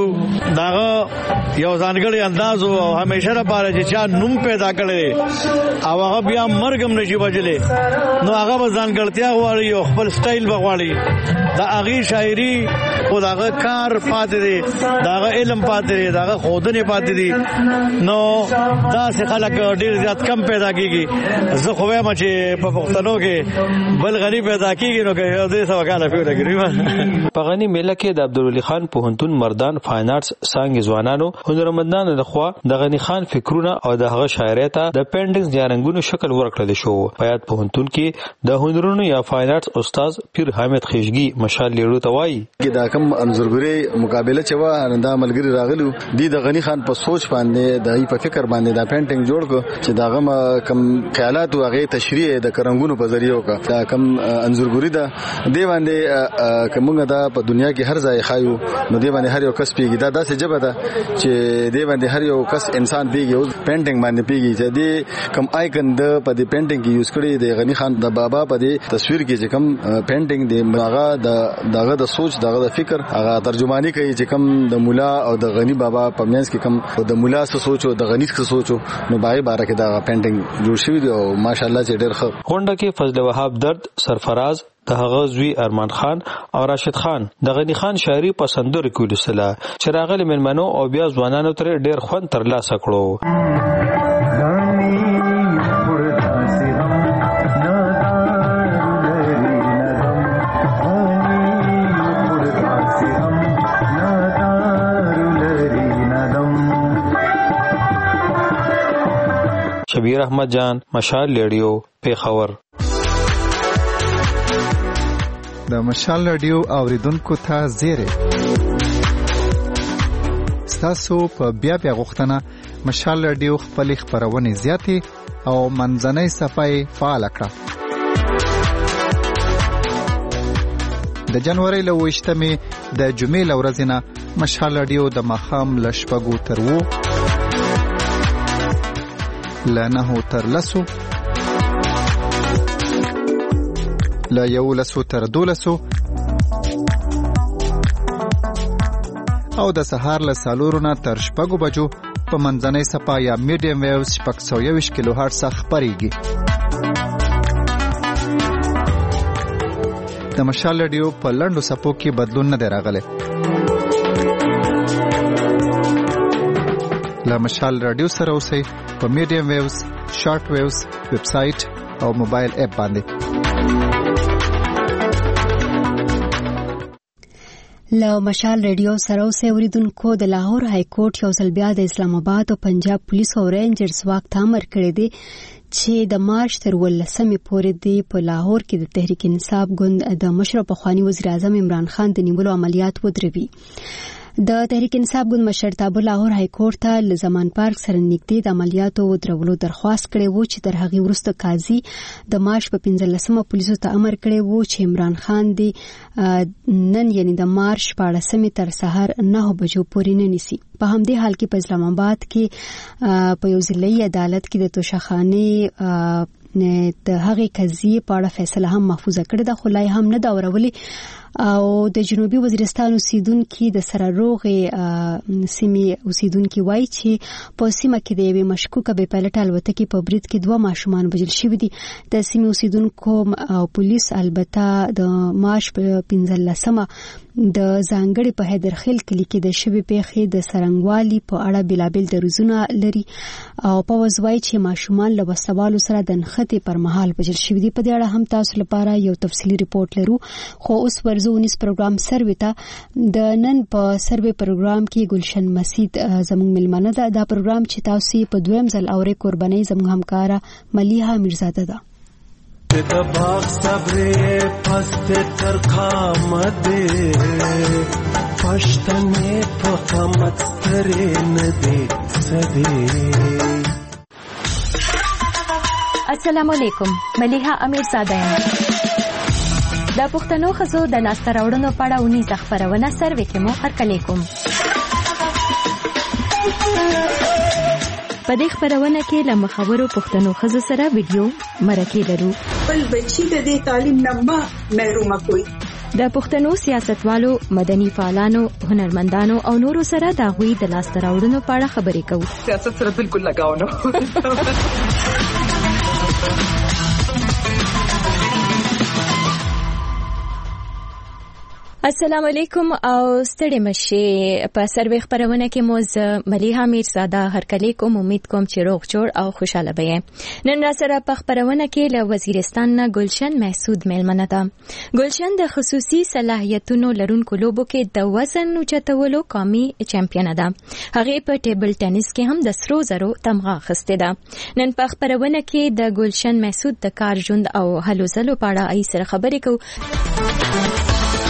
داغه یو ځانګړی انداز او همیشه لپاره چې چا نوم پیدا کړي او هغه بیا مرګم نشي بچلې نو هغه ځانګړتیا غواړي او خپل سټایل بغواړي دا هغه شاعري او داغه کار پاتې دي داغه علم پاتې دي داغه خودنه پاتې دي نو دا څه خلک ډیر زیات کم پیدا کیږي. زه خو وایم چې په پښتنو کې بل غنی پیدا کیږي نو که دې څه وکاله پیدا کیږي. په غنی میله کې د عبدالولي خان پوهنتون مردان فاین آرټس څنګه ځوانانو هنرمندانو لخوا د غنی خان فکرونه او د هغه شاعرۍ ته د پینټینګز یا رنگونو شکل ورکړل شو. په یاد پوهنتون کې د هنرونو یا فاین آرټس استاد پیر حامد خیشګي مشال لیړو ته وایي چې دا کوم انځورګری مقابله چې و دا ملګری راغلو دی د غنی خان په سوچ باندې د په فکر باندې دا پینټینګ جوړ کو چې دا غم کم خیالات او هغه تشریح د کرنګونو په ذریعہ وکړه. دا کم انځورګری دا دی باندې کومه دا په دنیا کې هر ځای خایو نو دی باندې هر یو کس پیږي دا داسې جبه ده چې دی باندې هر یو کس انسان پیږي او پینټینګ باندې پیږي چې دی کم آیکن د په دې پینټینګ کې یوز کړي د غنی خان د بابا په دې تصویر کې چې کم پینټینګ دی هغه د دغه د سوچ دغه د فکر هغه ترجمانی کوي چې کم د مولا او د غنی بابا په منځ کې کم د مولا څه سوچو د غنی څه سوچو نو بای بار کې دا پینټینګ جوړ شوی دی او ماشاءالله چې ډېر ښه. غونډه کې فضل وهاب درد سرفراز د هغه زوی ارمان خان او راشد خان د غنی خان شاعري پسندور کول سره چې راغلي ملمنو او بیا ځوانانو تر ډېر خوند ترلاسه کړو. شبیر احمد جان مشال ریډیو پیښور. د مشال ریډیو اوریدونکو ته زیری ستاسو په بیا بیا غوښتنه مشال ریډیو خپل خبرونه زیاتې او منځنۍ صفحه فعال کړه. د جنوري له وشتمې د جمعې لورځنه مشال ریډیو د مخام لشپګو تر وو لانه تر لسو لا یو لسو تر دولسو او د سهار له سالورونه تر شپږو بجو په منځنۍ صفحه یا میډیم ویوز شپږ سوه یوویشت کیلو هرټز خپرېږي. د مشال ریډیو په لنډو صفحو کې بدلون نه دی راغلی. له مشال ریډیو سره اوسئ په میډیم ویوز شارټ ویوز ویب سایټ او موبایل اپ باندې. له مشال ریډیو سره اوسه اوریدونکو د لاهور های کورټ یو ځل بیا د اسلام آباد او پنجاب پولیس او رینجرز واک ته امر کړی دی چې د مارچ تر ولسمې پورې دی په لاهور کې د تحریک انصاف ګوند د مشر پخوانی وزیر اعظم عمران خان د نیولو عملیات ودروي. د تحریک انصاف ګوند مشرتابه لاهور های کورټ ته له زمان پارک سره نږدې د عملیاتو ودرولو درخواست کړی وو چې تر هغې وروسته قاضي د مارچ په پنځلسمه پولیسو ته امر کړی وو چې عمران خان دی نن یعنی د مارچ شپاړسمې تر سهار نهو بجو پورې نه نیسي. په همدې حال کې په اسلام آباد کې په یو ضلعي عدالت کې د توشخانې د هغې قضیې په اړه فیصله هم محفوظه کړې ده، خو لا یې هم نه ده اورولې. او د جنوبي وزیرستان اوسیدونکي د سره روغې سیمې اوسیدونکي وایي چې په سیمه کې د یوې مشکوکه بې پایلټه الوتکې په برید کې دوه ماشومان وژل شوي دي. د سیمې اوسیدونکو او پولیس البته د مارچ په پنځلسمه د ځانګړي په حیدرخیل کلي کې د شوې پیښې د څرنګوالي په اړه بېلابېل دریځونه لري او پوځ وایي چې ماشومان له وسوالو سره د نښتې پر مهال وژل شوي دي. په دې اړه هم تاسو لپاره یو تفصیلي رپورټ لرو، خو اوس ورځو ونیس پروګرام سروي ته د نن په سروي پروګرام کې ګلشن مسید زموږ ملمنه ده. دا پروګرام چې تاسو په دویم ځل اوري قرباني زموږ همکاره ملیحه میرزاده ده. د باغ صبرې پست ترخه مده پښتنې په قامت سترې نه دي سدي. السلام علیکم، ملیحه امیرزاده یم. د پښتنو ښځو د لاسته راوړنو په اړه ونیزه خپرونه سروي کې مو هرکلی کوم. په دې خپرونه کې له مخورو پښتنو ښځو سره ویډیو مرکې لرو. بل بچی د دې تعلیم نه ما محرومه کوي. د پښتنو سیاستوالو، مدني فعالانو، هنرمندانو او نورو سره د هغوی د لاسته راوړنو په اړه خبرې کوو. سیاست سره بالکل لګاو نه. السلام علیکم او ستړي مشه. په سروي خبرونه کې موز ملیحه میرزاده هرکلی کوم. امید کوم چې روغ جوړ او خوشاله به. نن را سره په خبرونه کې له وزیرستان نه ګلشن محسود میلمنه ده. ګلشن د خصوصي صلاحیتونو لرونکو لوبو کې د وزن اوچتولو قومي چمپیونه ده. هغه په ټیبل ټینس کې هم د سرو زرو تمغه اخیسته ده. نن په خبرونه کې د ګلشن محسود د کار ژوند او هلو ځلو په اړه ای سره خبرې کوو.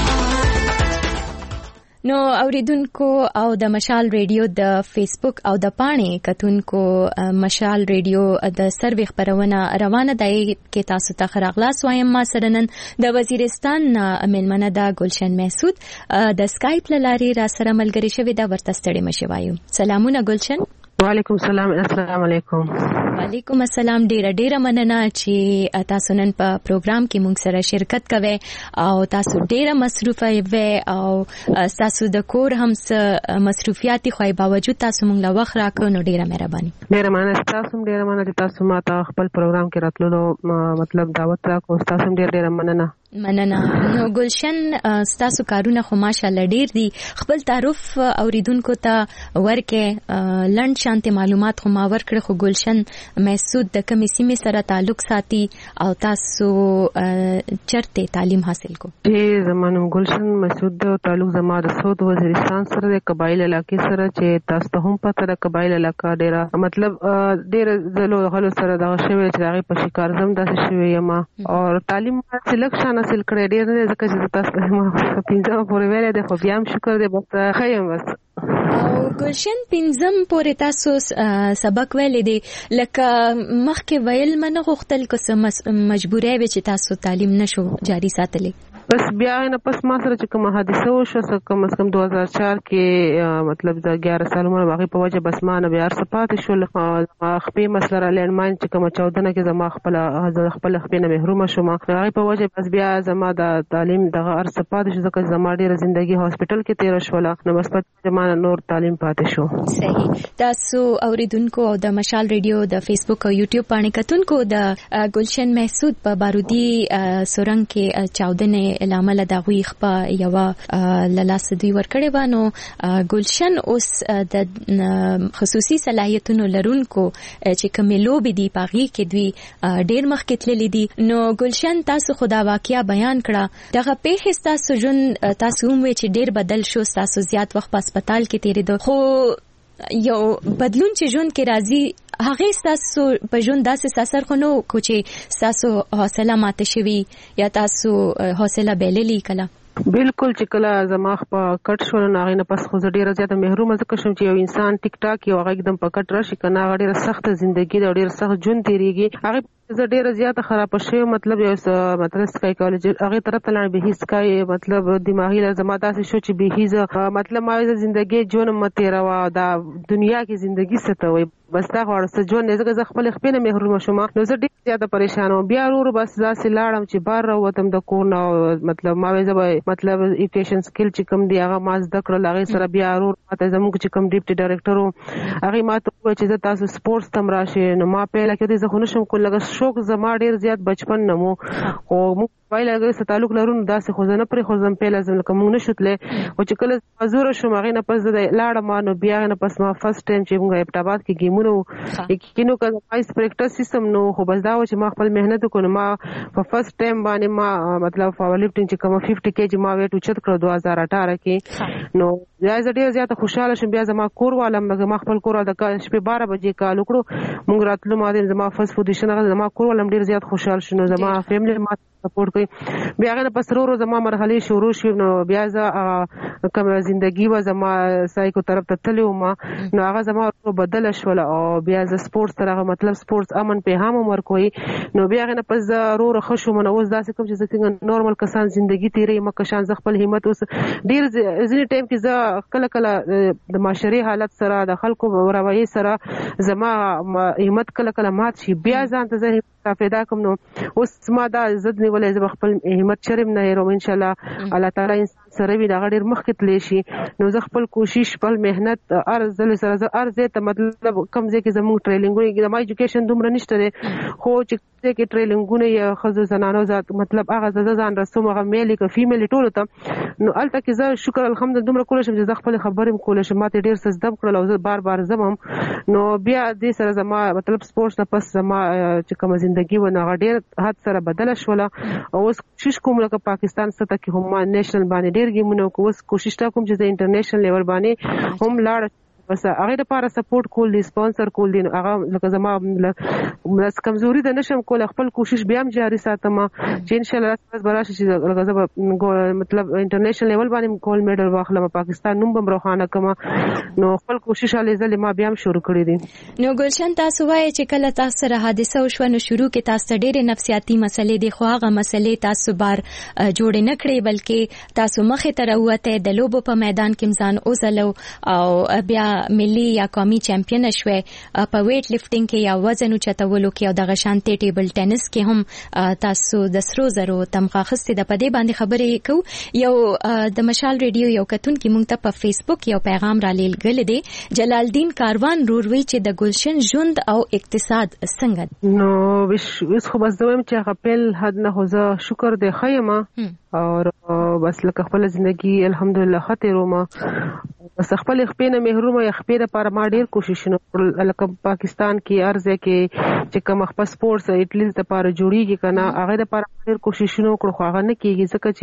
نو اوریدونکو او د مشال ریډیو د فیسبوک او د پاڼې کتونکو مشال ریډیو د سروي خبرونه روانه ده کې تاسو ته خراغلاس وایم. ما سره نن د وزیرستان مېلمنه ده ګلشن محسود د سکایپ لارې را سره ملګری شوې ده. ورته ستړي مشه وایو. سلامونه ګلشن. وعلیکم السلام. السلام علیکم. وعلیکم السلام. ډیره ډیره مننه چې تاسو نن په پروګرام کې موږ سره شرکت کوئ او تاسو ډیره مصروفه یې او تاسو د کور هم مصروفیات خو باوجود تاسو موږ له وخت راکړو. نو ډیره مهرباني. ډیره مننه. تاسو ډیره مننه چې تاسو ما ته خپل پروګرام کې راتلو مطلب دعوت راکړو. تاسو ډیره ډیره مننه. مننه. نو ګلشن ستاسو کارونه خو ماشاءالله ډیر دي. خپل تعارف اوریدونکو ته ورکې لند شانتي معلومات خو ما ورکړه. خو ګلشن محسود د کومې سیمې سره تعلق ساتي او تاسو چرته تعلیم حاصل کو؟ چې زمونږ ګلشن محسود د تعلق زما د سود وزیرستان سره د قبایل علاقې سره چې تاسو ته هم پته د قبایل علاقې ډیره مطلب ډیر زلو غلو سره دا شوی چې هغه په شکار زم داسې شوی یم او تعلیم سلیکشن حاصل کړی ډیر نه ځکه چې تاسو په پنځمه پورې ویل د خو بیا هم شکر دې بس خیم بس. او ګلشن پنځم پورې تاسو سبق ویلې دي لکه مخکې ویل منه غوښتل که مجبورې وي چې تاسو تعلیم نشو جاری ساتلی؟ بس بیا نه پس ما سره چې کوم حادثه وشو کم از کم دو هزار چار کې مطلب د اګیاره سال عمر باغی په وجه بس ما نه بیا ارسپات شول. خپې مسله لند ماین چې کوم چودنه کې زما خپل خپل خپې نه محروم شوم. هغه په وجه بس بیا زما د تعلیم دغه ارسپات شو ځکه زما ډیره ژوندۍ هاسپټل کې تیر شول. نو بس په ما نو نور تعلیم پاتې شو. صحیح. تاسو اوریدونکو او د مشال ریډیو د فیسبوک او یوټیوب باندې کتونکو د ګلشن محسود په بارودی سورنګ کې چاودنې لامل د غوي خپه یو لاس دوی ورکړې وانه ګلشن اوس د خصوصي صلاحیتونو لرونکو چې کملو به دی پاغي کې دوی ډیر مخکې تللی دي. نو ګلشن تاسو خدا واقعیا بیان کړه دغه پیښه تاسو جون تاسو هم چې ډیر بدل شو تاسو زیات وخت په هسپتال کې تیرېدو خو یو بدلون چې جون کې راځي هغه تاسو په جون داسې ساسر خو نو کوچې تاسو حوصله ماته شوي یا تاسو حوصله بیللی کله؟ بالکل چې کله زما په کټ شو نه غینه پس خو ډیره زیاته محروم ځکه شم چې یو انسان ټیک ټاک یو هغه एकदम په کټ راشي کنه هغه ډیره سخت ژوندۍ دا ډیره سخت ژوند تیریږي هغه زه ډیره زیاته خراب شوم مطلب یو مطلب سایکولوژي هغه طرف ته لاړ به هیڅ کای مطلب دماغي زما داسې شو چې به هیڅ مطلب ما ژوندۍ ژوند مته روا دا دنیا کې ژوندۍ ستوي بس دا غواړم چې ژوند نه زه خپل خپل محروم شوم نو زه ډیره زیاته پریشان وم بیا ورو بس داسې لاړم چې بار راوتم د کور نه مطلب ما وې مطلب ایفیشن سکل چې کوم دی هغه ما زده کړل هغه سره بیا ورو ماته زموږ چې کوم ډیپټي ډایریکټر هغه ماته وویل چې زه تاسو سپورتس تم راشي نو ما په لکه دې زه خو نشم کول لګ شوق زما ډیر زیات بچپن نه مو او موبایل هغه سره تعلق لرونو داسې خو زه نه پرې خو زم په لازم لکه موږ نشوتلې او چې کله حضور شوم هغه نه پس د لاړم نو بیا نه پس ما فرست ټایم چې موږ ابتاباد کې گیمونو یقینو کله پایس پریکټس سیستم نو خو بس دا و چې ما خپل مهنت وکړم ما په فرست ټایم باندې ما مطلب پاور لفټینګ چې کوم پنځه کېجی ما ویټ اوچت کړ دوه هزار اټھارہ کې نو بیا زه ډیر زیاته خوشاله شوم بیا زما کور والم ما خپل کور د شپې بارہ بجې کال وکړو موږ راتلو ما د زما فرست پوزیشن هغه زما کور والم ډیر زیات خوشاله شنو زما فیملی ما سپورټ کوي بیا هغه پس ورو زما مرحله شروع شو نو بیا زه کوم ژوندۍ و زما سایکو طرف ته تلو ما نو هغه زما بدل شول او بیا ز سپورتس ترغه مطلب سپورتس امن په هم عمر کوي نو بیا هغه پس ورو خشو من اوس داسې کوم چې څنګه نورمال کسان ژوندۍ تیری مکه شان ز خپل همت اوس ډیر ځینې ټایم کې زه کله کله د معاشري حالت سره د خلکو روایي سره زما همت کله کله مات شي بیا ځان ته زه پیدا کوم نو اوس ما دا عزت نیولې زه خپل همت شرم نه هرم ان شاء الله الله تعالی انسان سره وی دا ډیر مخکې تللی شي نو زه خپل کوشش خپل مهنت ارزل سره زه ارزه ته مطلب کم ځای کې زموږ ټریلینګونه د ما ایجوکیشن دومره نشته خو چې کې ټریلینګونه یا خزو زنانو ذات مطلب هغه زه ځان رسوم هغه میل کې فیمیل ټول ته نو الته کې زه شکر الحمدلله دومره کول شم چې زه خپل خبرې کول شم ماته ډیر څه زده کړل او زه بار بار زمم نو بیا دې سره زما مطلب سپورتس نه پس زما چې کوم ژوندۍ و نه ډیر حد سره بدل شول او اوس کوشش کوم لکه پاکستان سره کې هم نېشنل باندې ډیر گیمونه کوم کوشش تا کوم چې انټرنیشنل لیول باندې هم لاړ بس هغه لپاره سپورټ کول دي سپانسر کول دي هغه لکه زما بس کمزوري ده نشم کول خپل کوشش بیا هم جاري ساتم چې ان شاء الله بس براشي چې لکه زما مطلب انټرنیشنل لیول باندې کول میډل واخلم پاکستان نوم بم روخانه کما نو خپل کوشش علي زل ما بیا هم شروع کړی دي نو ګلشن تاسو وایي چې کله تاسو سره حادثه وشو نو شروع کې تاسو ډېر نفسیاتي مسلې دي خو هغه مسلې تاسو بار جوړ نه کړې بلکې تاسو مخه ته راوته د لوبو په میدان کې ځان اوسلو او بیا ملي یا قومي چمپیون شوه په ویټ لفټینګ کې یا وزن اوچتولو کې او د غشانتي ټیبل ټینس کې هم تاسو د سرو زرو تمغه خسته د پدې باندې خبرې کو یو د مشال ریډیو یو کتون کې مونږ ته په فیسبوک یو پیغام را لیږل دي جلال الدین کاروان روروي چې د ګلشن ژوند او اقتصاد څنګه نو وس خو بس دویم چې خپل حد نه هوزه شکر دی خیمه او بس لکه خپل ژوندۍ الحمدلله خاطر ما بس خپل خپل محروم یا خپل لپاره ما ډیر کوشش وکړل لکه پاکستان کې ارزه کې چې کوم خپل سپورتس اټلیست لپاره جوړیږي کنه هغه لپاره ډیر کوشش وکړو خو هغه نه کیږي ځکه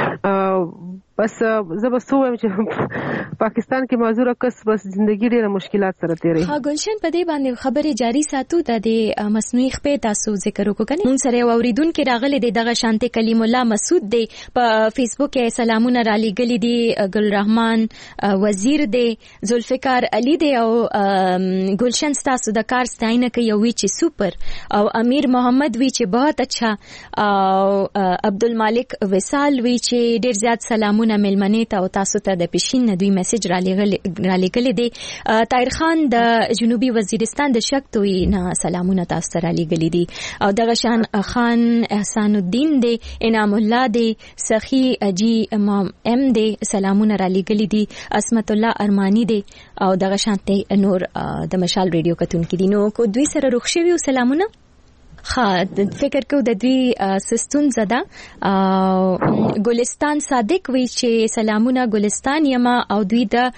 چې بس زه به سوم چې پاکستان کې معذور کس بس ژوندۍ ډیره مشکلات سره تیری ها ګلشن په دې باندې خبرې جاری ساتو د مصنوعي خپې تاسو ذکر وکړو کنه مونږ سره اوریدونکو راغلي د دغه شانته کلیم الله مسعود دی په فیسبوک کې سلامونه را لېږلي دي ګل رحمان وزیر دی ذوالفقار علي دی او ګلشن تاسو د کار ستاینه کوي وی چې سپر او امیر محمد وی چې بہت اچھا او عبدالمالک وصال وی چې ډیر زیات سلامونه سلامونه ملمنې ته او تاسو ته د پښین دوی میسج را لګل دي. طاهر خان د جنوبي وزیرستان د شکتوي نه سلامونه تاسو ته را لګل دي او دغه شان خان احسان الدین دی، انعام الله دی، سخی اجي امام ام دی سلامونه را لګل دي، اسمت الله ارمانی دی او دغه شانته نور د مشال ریډیو کتونکو دي. نو کو دوی سره روښوي او سلامونه ها فکر کو د دوی سستون زده ګلستان صادق وی چې سلامونه ګلستان یما او دوی د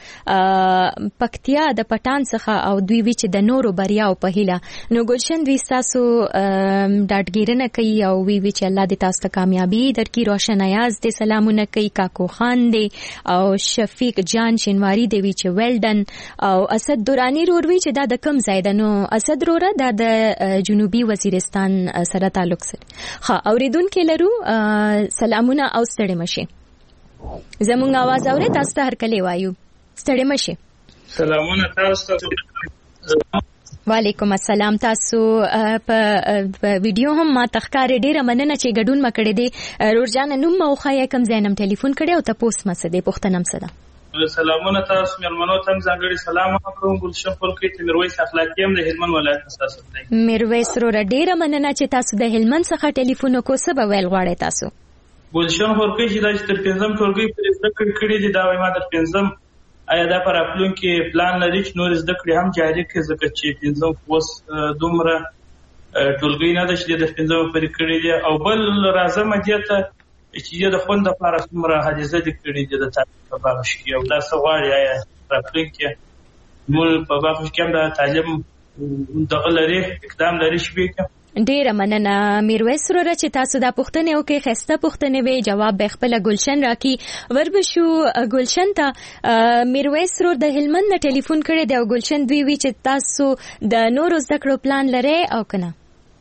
پکتیا د پټان څخه او دوی وی چې د نورو بریا او په هیله. نو ګلشن دوی تاسو ډاټګیرنه کوي او وی وی چې الله دې تاسو ته کامیابی درکړي. روشن ایاز دې سلامونه کوي، کاکو خان دې او شفیق جان شینواری دې وی چې ویلډن او اسد دورانی رور وی چې دا د کم ځای ده. نو اسد روره دا د جنوبي وزیرستان سره تعلق سره. ها اوریدونکو لرو سلامونه او ستړي مشه. زموږ आवाज اورئ تاسو ته هر کله وایو ستړي مشه. سلامونه تاسو ته. وعلیکم السلام. تاسو په ویډیو هم ما تخکار ډیره مننه چې ګډون مکړې دي. رورجان نوم مو خای کم زینم ټلیفون کړي او تاسو مسه دي پښتنم سره. سلامونه تاسو مېلمنو ته ځانګړي سلام کوم. ګلشن پلکی ته میرویس اخلاقی هم د هلمند ولایت اساس دی. میرویس رو ډیره مننه چې تاسو د هلمند څخه ټلیفون کو سبا ویل غواړئ. تاسو ګلشن پلکی چې د تر پنځم ټولګي پر زده کړې کړې دي دا وایم د پنځم آیا دا پر خپلون کې پلان لري چې نور زده کړې هم جاری کړي ځکه چې پنځم اوس دومره ټولګي نه ده چې د پنځم پر کړې دي او بل راځم دې ته چې د خوند لپاره څومره حاجزه دي کړې دي د تعلیم په باب کې او دا سوال یا راتلونکي کې موږ په باب کې هم د تعلیم دغه لري اقدام لري چې ډیره مننه میرویس سروره چې تاسو دا پوښتنه وکړه. خسته پوښتنه وی جواب به خپل ګلشن راکې وربشو. ګلشن ته میرویس سرور د هلمند نه ټلیفون کړی دی او ګلشن دوی وی چې تاسو د نورو زده کړو پلان لري او کنه.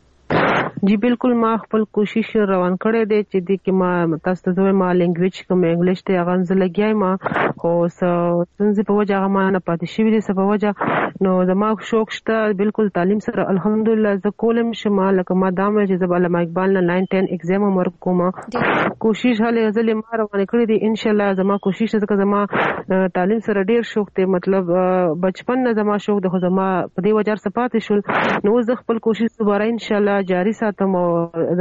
جی بالکل ما خپل کوشش روان کړی دی چې د کې ما تاسو ته زوی ما لینګویج کوم انګلیش ته غنځ لګیای ما خو څنګه په وجه هغه ما نه پاتې شوی دی په وجه نو زما شوق شته بالکل تعلیم سره الحمدلله ز کولم شمه لکه ما دامه چې زبال ما اقبال نه ناین ټین ایگزام عمر کوم کوشش هله غزل ما روان کړی دی ان شاء الله زما کوشش زکه زما تعلیم سره ډیر شوق دی مطلب بچپن نه زما شوق دی خو زما په دې وجه سپاتې شول نو زه خپل کوشش دوباره ان شاء الله جاری ساتم او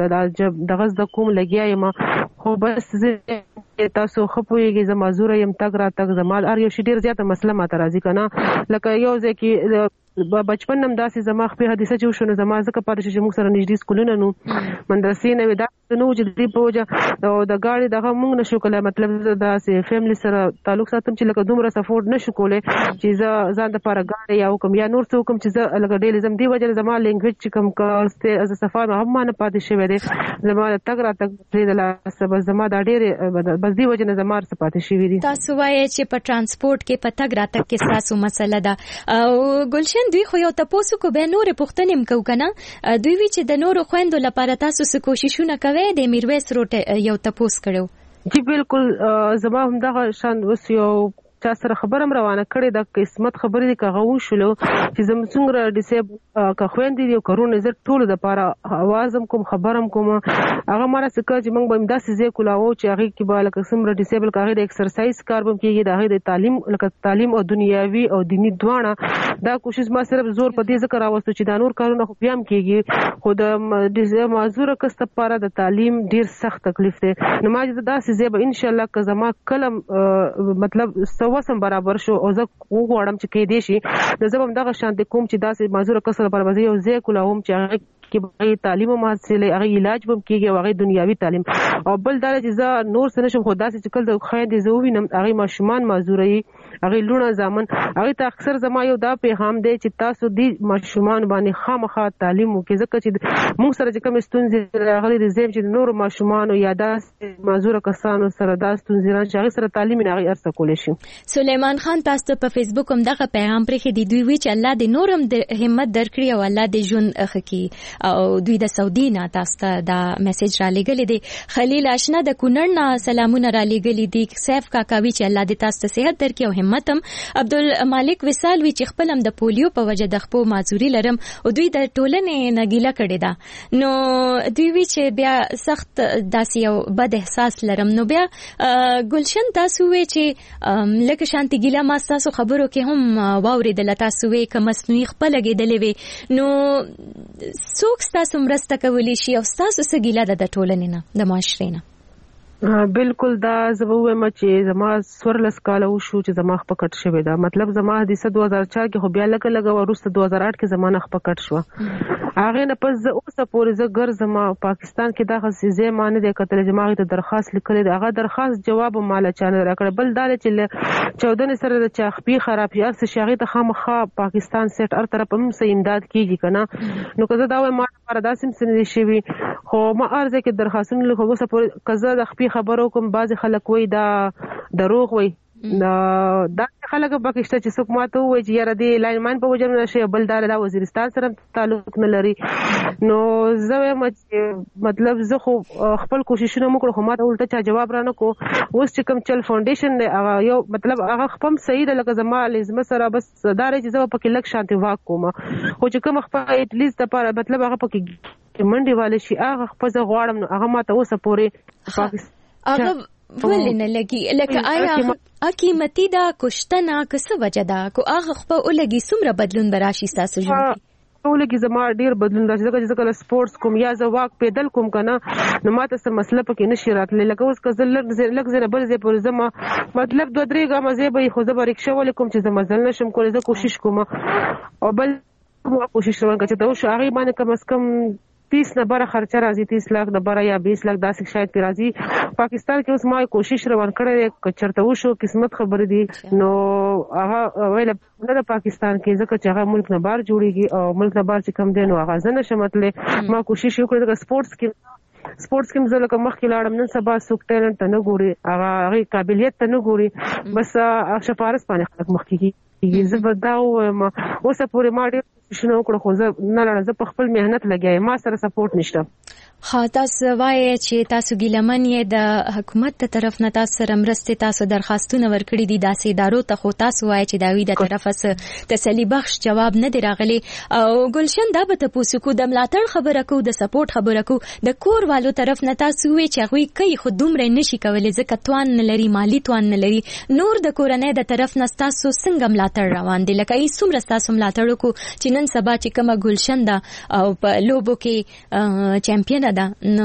دغه د کوم لګیا یم خو بس تاسو خپويږي زما زوره يم تګ را تګ زما ار یو شي ډیر زیاته مسله ماته راځي کنه لکه یو ځکه بچپن نم داسې زما خپل حدیثه چې شنو زما زکه پاره چې موږ سره نږدې سکولونه نو مدرسې نه ودا نو چې دی پوجا او د گاډي دغه موږ نشو کولای مطلب داسې فیملی سره تعلق ساتم چې لکه دومره سپورټ نشو کولای چې ز ځان د پاره گاډي یا کوم یا نور څه کوم چې ز لکه ډیل زم دی وجه زما لینګویج چې کوم کارسته از صفه هم نه پاتې شوی دی زما تګ را تګ پرې د لاس زما د ډېر بس دی وجه نه زما سره پاتې شوی دی. تاسو وایي چې په ترانسپورت کې په تګ را تګ کې تاسو مسله ده او ګلشن دوی خو یو تاسو کو به نور پښتنې مکو کنه دوی وی چې د نورو خويندو لپاره تاسو څه کوششونه کوي د میرویس روټ یو تاسو کړو. جی بالکل زما هم دغه شان وس یو چا سره خبرم روانه کړې د قسمت خبرې د کغو شلو چې زم څنګه ډیسیب کا خويندې یو کارونه زه ټول د لپاره اوازم کوم خبرم کوم هغه ماره څه چې موږ به امداسې زه کولاو چې هغه کې به لکه سمره ډیسیبل کاغه د ایکسرسایز کار به کېږي د هغه د تعلیم لکه تعلیم او دنیاوي او دینی دواړه دا کوشش ما صرف زور په دې ذکر راوستو چې د نور کارونه خو بیا هم کېږي خو د ډیزه معذوره کس لپاره د تعلیم ډیر سخت تکلیف دی نو ما چې داسې زه به ان شاء الله که زما کلم مطلب وسم برابر شو او زه وګورم چې کې دي شي د زبم دغه شان د کوم چې داسې معذور کسر پر وځي او زه کولاوم چې کې به تعلیم او حاصله هغه علاج به کېږي او هغه دنیاوي تعلیم او بل دا چې زه نور څه نشم خو داسې چې کله د خويندې زه وینم هغه ماشومان معذوري هغه لونه ځامن هغه ته اکثر زما یو دا پیغام دی چې تاسو دې ماشومان باندې خامخا تعلیم وکړئ ځکه چې موږ سره چې کوم ستونزې راغلي دي زم چې نور ماشومان او یاداست معذور کسانو سره دا ستونزې راځي هغه سره تعلیم نه هغه ارسه کولای شي. سليمان خان تاسو په فیسبوک هم دغه پیغام پرې دی دوی وی چې الله دې نورم د همت درکړي او الله دې ژوند اخکي او دوی د سعودي نه تاسو ته دا میسج را لګلې دي. خلیل آشنا د کونړ نه سلامونه را لګلې دي. سیف کاکاوي چې الله دې تاسو ته صحت درکړي او همت هم. عبدالمالک وصال وی چې خپل هم د پولیو په وجه د خپو معذوري لرم او دوی د ټولنې نګیله کړي دا نو دوی وی چې بیا سخت داسې یو بد احساس لرم. نو بیا ګلشن تاسو وی چې لکه شانتي ګیله ما تاسو خبرو کې هم واورېدل تاسو وی که مصنوعي خپل لګېدلې وي نو څوک تاسو مرسته کولی شي او تاسو څه ګیله ده د ټولنې نه د معاشرې نه؟ بالکل دا زبوه ما چې زما سورلس کاله وشو چې زما خپل کټ شوی دا مطلب زما د دو هزار چار کې خو بیا لګ لګ ورسته دو هزار آټ کې زمانه خپل کټ شو هغه نه پس اوسه پورې زه ګر زما پاکستان کې دا خصيزه معنی د کتل جماعت ته درخواست لیکل دی هغه درخواست جواب مال چانه راکړ بل دا چې چودن سره د چاخپی خراب یا څه شاغي ته خامخا پاکستان سیټ هر طرف هم سه امداد کیږي کنه نو کزه دا ما لپاره داسم سن شي خو ما ارزه کې درخواستونه له اوسه پورې کزه د خپل خبرو کوم بعض خلک وای دا دروغ وای دا خلک پاکستان چې څوک ماته وای چې یاره دی لاینمان په وجه نشي بل دا د وزیرستان سره تعلق نه لري نو زه مطلب زه خو خپل کوششونه وکړم خو ماته الټه چا جواب را نه کو اوس چې کوم چل فاونډیشن دی یو مطلب هغه خپل صحیح ده لکه زما لازم سره بس داري چې زه پکې لک شانتي واک کوم خو چې کوم خپل اټ لیست لپاره مطلب هغه پکې منډي والے شي هغه خپل غواړم نو هغه ماته اوسه پورې پاکستان هغه ولنه لګي لکه آیا قیمتي دا کوشتنه کس وجه دا کو هغه خپل ولګي سمره بدلون براشي تاسو ژوند ولګي زما ډیر بدلون راځي ځکه چې سپورتس کوم یا زه واک پیدل کوم کنه نو ماته څه مسله پکې نشي راتللی لکه اوس که زه لږ زره بل ځای پورې زما مطلب دوه درې ګامه ځای به خو زه به رکشه ولې کوم چې زه مزل نشم کولی زه کوشش کوم او بل کوشش روان کړم چې دا اوس هغې باندې کم از کم तीस न बड़ा खर्चा राजी तीस लाख न बड़ा या बीस लाख दस शायद पे राजी पाकिस्तान के उसमें कोशिश रवान करे चरता वशो किस्मत खबर दी नो आहा वेला न पाकिस्तान के जगह जगह मुल्क न बाहर जोड़ेगी और मुल्क न बाहर से कम देनो आगाज न शमतले मां कोशिश वکړه स्पोर्ट्स के sports کې مزل کوم مخکې لاړم نن سبا سوک ټیلنټ نه ګوري هغه قابلیت ته نه ګوري بس شفارس باندې خلک مخکې کیږي زه به دا وایم اوسه پورې ما ډېر کوششونه وکړه خو زه نه لړم زه په خپل مهنت لګیا ما سره سپورټ نشته ها تاسو وایي چې تاسو ګیلمن یې د حکومت ته طرف نه تاسو سره مرستې تاسو درخواستونه ورکړي دي داسې ادارو ته خو تاسو وایي چې داوی د طرفه تسلی بخش جواب نه دی راغلی او ګلشن دا به تاسو کو د ملاتړ خبره کو د سپورټ خبره کو د کور والو طرف نه تاسو وایي چې غوي کوي خو دومره نشي کولای ځکه توان نه لري مالی توان نه لري نور د کورنۍ د طرف نه تاسو څنګه ملاتړ روان دي لکه ای څومره تاسو ملاتړ کو چې نن سبا چې کومه ګلشن دا او په لوبو کې چمپیون ده نو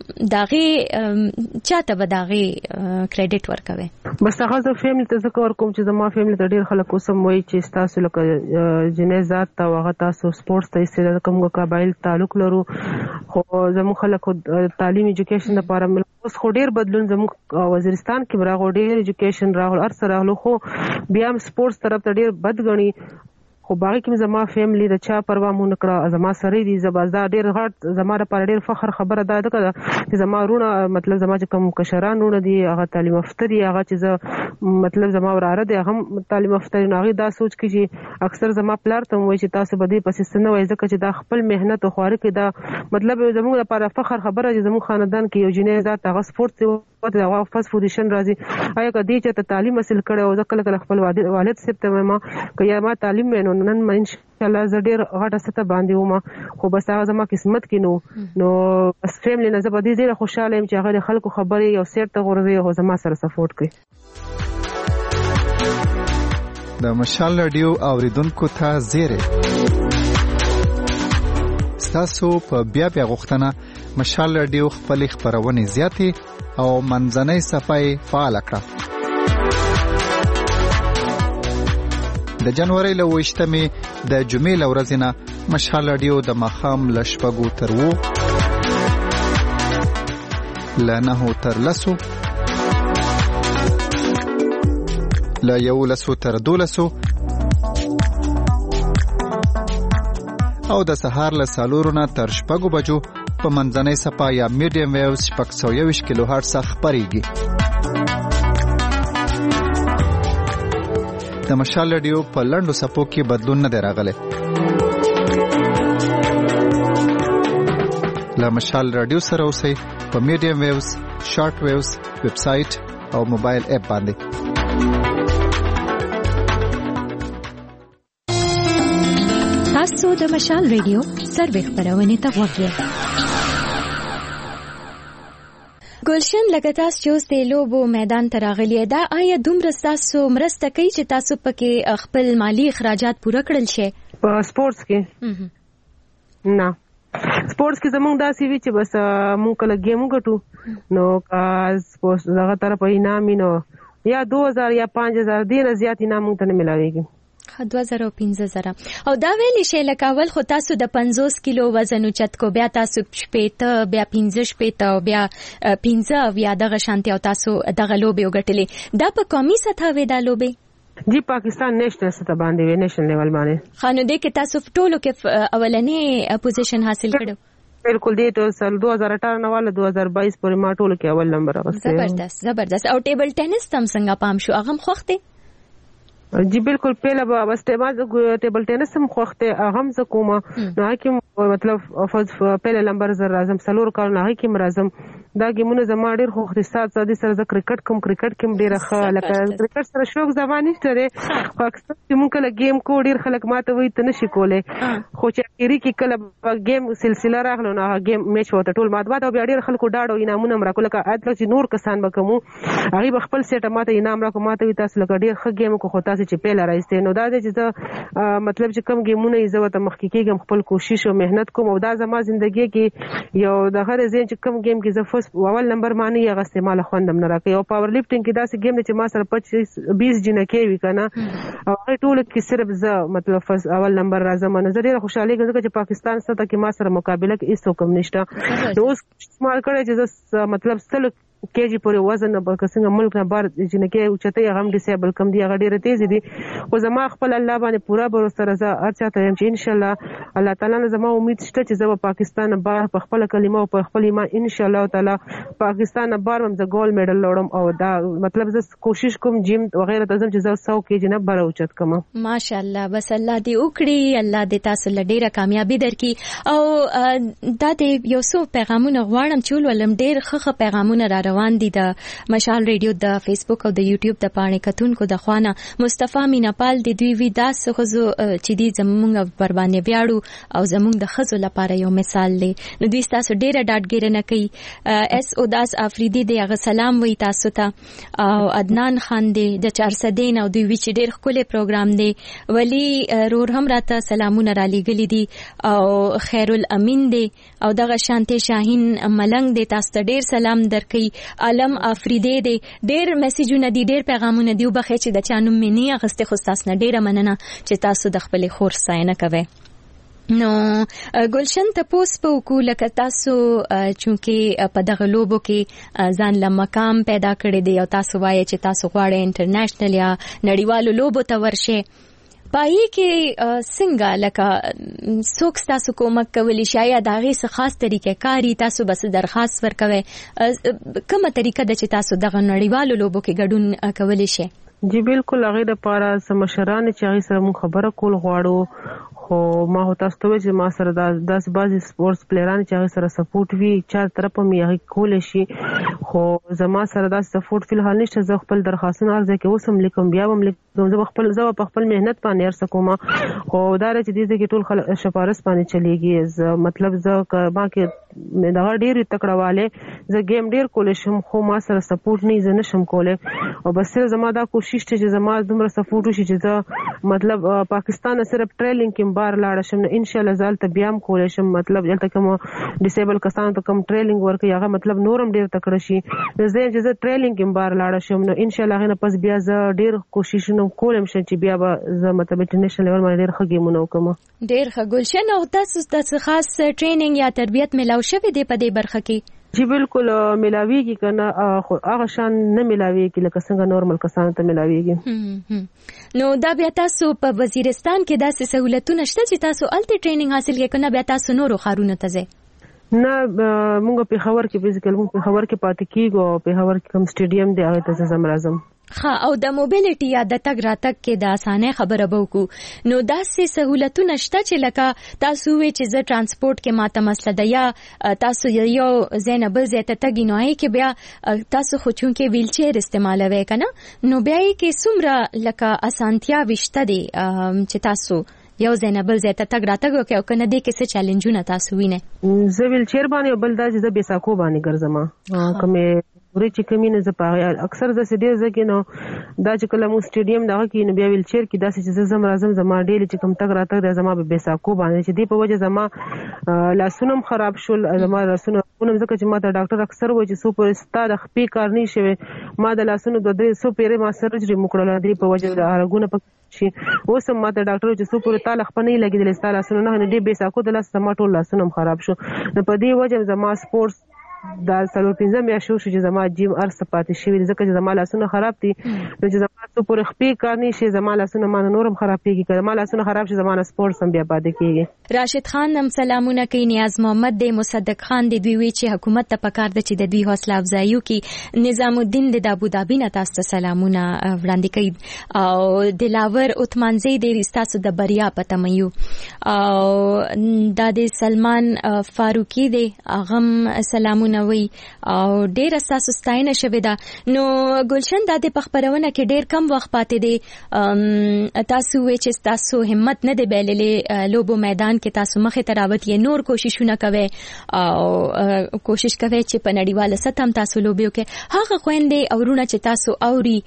داغه چاته به داغه کریډټ ورکوي بس هغه زه فیملی ته ذکر کوم چې زما فیملی ته ډیر خلک اوسم وایي چې تاسو لکه جنې ذات ته هغه تاسو سپورتس ته استعداد کوم قبایل تعلق لرو خو زمو خلک تعلیم ایجوکیشن لپاره اوس خو ډیر بدلون زمو وزیرستان کې راغو ډیر ایجوکیشن راغو ارسه راغلو خو بیا هم سپورتس طرف ته ډیر بد غني خو باقي کوم زما فیملی د چا پروا مون کړه زما سره دي زبازدا ډیر غټ زما لپاره ډیر فخر خبره ده چې زما رونه مطلب زما چې کوم کشران رونه دي هغه تعلیم یافته دي هغه چې مطلب زما وراره دي هغه تعلیم یافته نه هغه دا سوچ کوي چې اکثر زما پلار ته وایي چې تاسو بده پسې سن وایي ځکه چې دا خپل مهنت او خواري کې دا مطلب زموږ لپاره فخر خبره چې زموږ خاندان کې یو جنې ذات هغه سپورت د هغه فرست پوزیشن راځي آیا کدی چې ته تعلیم حاصل کړې او ځکه کله خپل والد سپ ته ما که یا ما تعلیم مې نن ما ان شاء الله زه ډیر غټه سته باندې وم خو بس هغه زما قسمت کې نو نو بس فیملی نه زه به ډیر خوشاله یم چې هغه خلکو خبرې یو سیر ته غورځي او زما سره سپورټ کوي د مشال رادیو اوریدونکو ته زیره تاسو په بیا بیا غوښتنه مشال رادیو خپل خبرونه زیاتې او منځنۍ صفای فعال کړه د جنوري له وشتمې د جمعې لورځ نه مشال رادیو د مخام لشپګو تر وو لنه تر لسو لا یو لسو تر دولسو او د سهار له سالورونه تر شپږو بجو په منځنۍ صفا یا میډیم ویوز شپږ سوه یوویشت کیلو هرټز خپرېږي د مشال رادیو په لنډو صفو کې بدلون نه دی راغلی له مشال رادیو سره اوسئ په میډیم ویوز، شارټ ویوز، ویب سټ او موبایل اپ باندې. تاسو د مشال رادیو سروې خبرونه ته وګورئ. ګلشن لکه تاسو چې اوس د لوبو میدان ته راغلی دا آیا دومره تاسو مرسته کوي چې تاسو پکې خپل مالی اخراجات پوره کړل شي؟ په سپورتس کې نه، سپورتس کې زمونږ داسې وی چې بس مونږ کله گیم وګټو نو سپورتس دغه طرف انعام نو یا دو هزار یا پانچ هزار ډیر زیات انعام مونږ ته نه ملاويږي. دوه زره او پنځه زره. او دا ویلی شي لکه اول خو تاسو د پنځوس کیلو وزن اوچت کو، بیا تاسو شپېته، بیا پنځه شپېته او بیا پنځه بیا دغه شانتي او تاسو دغه لوبې وګټلې. دا په قومي سطح وې دا لوبې؟ جی پاکستان نېشنل سطح باندې وې، نېشنل لیول باندې. خانو دې کې تاسو ټولو کې اولنې پوزیشن حاصل کړو؟ بالکل دې ته سال دو هزار اٹھارہ نه والا دو هزار بائیس پورې ما ټولو کې اول نمبر اغسته. زبردست زبردست. او ټیبل ټینس تم څنګه پام شو؟ هغه خوخته؟ جی بالکل پہلا بس ٹیبل ٹینس هم خوخته اهم ز کومه نه کی مطلب پہلا نمبر زر اعظم سلور کار نه کی مرزم دا گیمونه زما ډیر خوخته سات سادي سره ز کرکټ کوم کرکټ کوم ډیر ښه لکه کرکټ سره شوق زمانه ترې پاکستان کې مونږ کله گیم کو ډیر خلک ماته وي ته نشي کوله خو چې اخیری کې کله گیم سلسله راغلو نه گیم میچ وته ټول مات وته بیا ډیر خلکو داړو انعامونه مرکو لکه اته چې نور کسان بکمو هغه خپل سیټه ماته انعام راکو ماته وي تاسو لکه ډیر ښه گیم کو خو تاسو چې پهل راځته نو دا چې مطلب چې کم گیمونه یې زو ته مخکې کېږم خپل کوشش او مهنت کوم او دا زما ژوندۍ کې یو د هر ځین چې کم گیم کې ز فرست اول نمبر معنی یې استعمال خوندم نه راکې او پاور لفټینګ کې دا سه گیم چې ما سره پچیس بیس جنہ کې وی کنه او ټول کې صرف ز مطلب فرست اول نمبر راځم نظر یې خوشاله کېږم چې پاکستان سره کې ما سره مقابله کې هیڅ کوم نشته نو اوس استعمال کړی چې مطلب ستل کېجی پورې وزن نه څنګه ملک نه بار جنکه اوچته غم ډیسیبل کم دی هغه ډیره تیز دي خو زما خپل الله باندې پورا باور سره زه ارچاته يم چې ان شاء الله الله تعالی نه زما امید شته چې زه په پاکستان بار په خپل کلمه او په خپل ایمان ان شاء الله تعالی پاکستان بار هم زه ګول میډل لوړم او دا مطلب زه کوشش کوم جیم وغیرہ ته چې زه سو کېجی نه بار اوچت کوم. ماشاءالله بس الله دې وکړي، الله دې تاسو لډیره کامیابی درکړي او دا دې یو څو پیغامونه غواړم چې ولولم ډیر ښه پیغامونه را روان دي د مشال ریډیو د فیسبوک او د یوټیوب د پاڼې کتونکو د خوانه. مصطفی میناپال د دوی وی داس خزو چې دي زمونږ پر باندې بیاړو او زمونږ د خزو لپاره یو مثال دی نو دوی تاسو ډیره ډاډګیرنه کوي. اس او داس افریدي د هغه سلام وی تاسو ته او عدنان خان دی د چارسدین او دوی وی چې ډیر ښکلی پروګرام دی. ولی رور هم راته سلامونه را لېږلي دي او خیر الامین دی او دغه شانته شاهین ملنګ دی تاسو ته ډیر سلام درکوي. علم افریدی دی ډیر میسجونه دي ډیر پیغامونه دی وبخې چې د چانو منی اغسته خو تاسو نه ډیره مننه چې تاسو د خپل خور ستاینه کوي. نو ګلشن ته پوس په وکول ک تاسو چونکی په دغه لوبو کې ځان له مقام پیدا کړی دی او تاسو وایي چې تاسو غواړئ انټرنیشنل یا نړیوالو لوبو ته ورشئ پای کې څنګه لکه څوک تاسو کومک کولی شي یا دغه څه خاص طریقې کاری تاسو بس درخواست ورکوي کومه طریقه د چې تاسو دغه نړیوالو لوبو کې ګډون کولی شي؟ جی بالکل هغه د پاره سمشران چې هغه سره مون خبره کول غواړو خو ما هو تاسو ته چې ما سره د داس بازي سپورتس پلیران چې هغه سره سپورټ وی چار طرف مې هغه کول شي خو زما سره د سپورټ فل حال نشته زه خپل درخواستونه ارزه کې اوسم لیکم بیا هم لیکم زه خپل زه په خپل مهنت باندې ارسه کوم خو دا چې دې کې ټول خلک شفارس باندې چلیږي مطلب زه ما کې دا ډیر تکړهواله زه گیم ډیر کول شم خو ما سره سپورټ نه زنه شم کوله او بس زما دا کوشش ته چې زما دومره سپورټ وشي چې زه مطلب پاکستان صرف ټریلینګ کې بار لاړ شم ان شاء الله زال ته بیا هم کول شم مطلب دلته کوم ډیسیبل کسان ته کوم ټریلینګ ورکي هغه مطلب نورم ډیر تکړه شي زه چې زه ټریلینګ کې بار لاړ شم نو ان شاء الله غنه پس بیا زه ډیر کوشش نو کولم شم چې بیا به زه مطلب انټرنیشنل لیول باندې ډیر ښه گیمونه وکم. ډیر ښه ګلشن او تاسو تاسو خاص ټریننګ یا تربیت ملاو شوی دی په دې برخه کې؟ جی بالکل ملاویږي کنه هغه شان نه ملاویږي لکه څنګه نورمال کسانو ته ملاویږي. نو دا بیا تاسو په وزیرستان کې داسې سہولتونه شته چې تاسو الته ټریننګ حاصل کړئ کنه بیا تاسو نورو خارونه ته ځئ؟ نه مونږ په خبر کې بیسیکل مونږ په خبر کې پاتې کیږو په خبر کې کوم سټیډیم دی هغه ته زم راځم. ها او د موبیلیټي یا د تګ راتګ کې د اسانه خبره بوکو نو داسې سہولتونه شته چې لکه تاسو وی چې ز ترانسپورت کې ماته مسله ده یا تاسو یو زینبل زیته تګی نوای کې بیا تاسو خو چون کې ویل چیر استعمالوي کنه نو بیا کې څومره لکه اسانتیا وشته دي چې تاسو یو زینبل زیته تګ راتګ وکي او کنه دې کې څه چیلنجونه تاسو وینئ زه ویل چیر باندې بل دا چې زه بیساکو باندې ګرځم کومه ورې چې کمینه ز پاره اکثر د سډیر زکه نو دا چې کله مو سټیډیم دغه کې نو بیا ویل چیر کې داسې چې زم راځم زما ډېر چې کم تک راته د زما به بیساکو باندې چې دی په وجه زما لاسونم خراب شول زما لاسونه کوم ځکه چې ما ته ډاکټر اکثر وایي چې سو پر ستاد خپې کار نه شوي ما د لاسونو د درې سو پیره ما سرجری مکړل دی په وجه د هرګونه په شي اوس ما ته ډاکټر چې سو پر تعالی خپنه لګیدل ستاره لاسونه نه دی بیساکو د لاس زما ټول لاسونه خراب شو نو په دې وجه زما سپورتس دا څلور پنځه میاشتې شو چې زما جیم ارس پاتې شوی ځکه چې زما لاسونه خراب دي نو چې زما څو پر خپې کار نه شي زما لاسونه ما نورم خراب کیږي زما لاسونه خراب شي زما سپورتس هم بیا پاتې کیږي راشد خان نم سلامونه کوي نیاز محمد دی مصدق خان دی دوی وی چې حکومت ته پکار د چې د دوی حوصله افزایو کې نظام الدین د ابوظبي نه تاسو سلامونه وړاندې کوي او دلاور عثمانزی دی تاسو د بریا پته مېو او د سلمان فاروقی دی اغم سلامونه وی او ډیر اساس ستاینه شوی دا نو ګلشن د دې پخبرونه کې ډیر کم وخت پاتې دی تاسو وی چې تاسو همت نه دی بللې لوبو میدان کې تاسو مخه تراوت یې نور کوششونه کوي او کوشش کوي چې په نړیواله سطح هم تاسو لوبیو کې هغه خويندې او رونه چې تاسو اوري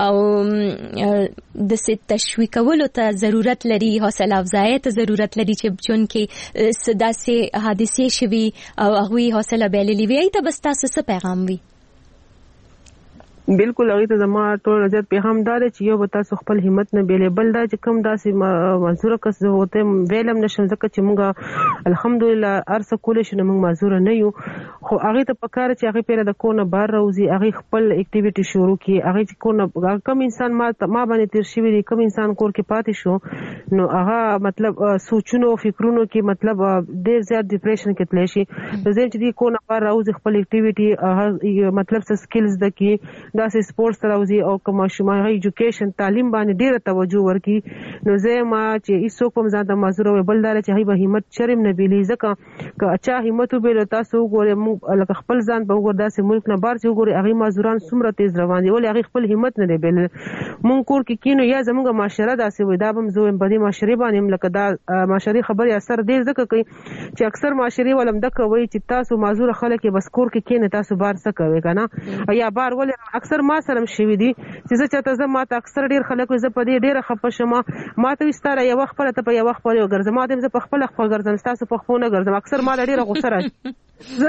او د ست تشویقولو ته ضرورت لري حوصله افزایی ته ضرورت لري چې چون کې صداسه حادثه شوي او هغه حوصله بللې وي ته بس تاسو څه پیغام وي بالکل هغه ته زما ټول نظر پیغام دار چې یو تاسو خپل همت نه بیلې بل دا چې کم داسې منصور کس هوته ویلم نشم ځکه چې موږ الحمدلله ارسه کول شنو موږ معذور نه یو خو هغه ته پکاره چې هغه پیره د کونه بار راوځي هغه خپل اکټیویټي شروع کړي هغه چې کونه کم انسان ما ما باندې تیر شوی دی کم انسان کور کې پاتې شو نو هغه مطلب سوچونو فکرونو کې مطلب ډیر زیات ډیپریشن کې تللی شي زه چې دی کونه بار راوځي خپل اکټیویټي مطلب څه سکلز د کې دا سه سپورتس راوځي او کوم شماره ایجوکیشن تعلیم باندې ډیره توجه ورکي نو زه ما چې هیڅ کوم ځان د معذور او بل دار چې هی به همت شرم نه بیلی ځکه که اچھا همت وبېل تاسو وګورئ لکه خپل ځان په وګور داسې ملک نه بار چې وګورئ هغه معذوران څومره تیز روان دي ولې هغه خپل همت نه بیل مونږ کور کې کینو یا زموږ معاشره داسې وي دا بم زویم په دې معاشره باندې لکه دا معاشري خبري اثر ډیر ځکه کوي چې اکثر معاشري ولم د کوي چې تاسو معذور خلک بس کور کې کینې تاسو بار څه کوي کنه یا بار ولې اکثر ما سره شوی دي چې زه چاته زه ماته اکثر ډیر خلک زه په دې ډیره خپه شمه ماته وستاره یو وخت پر ته په یو وخت پر یو ګرځم ما دې زه په خپل خپل ګرځم تاسو په خپل نه ګرځم اکثر ما ډیره غوسه راځي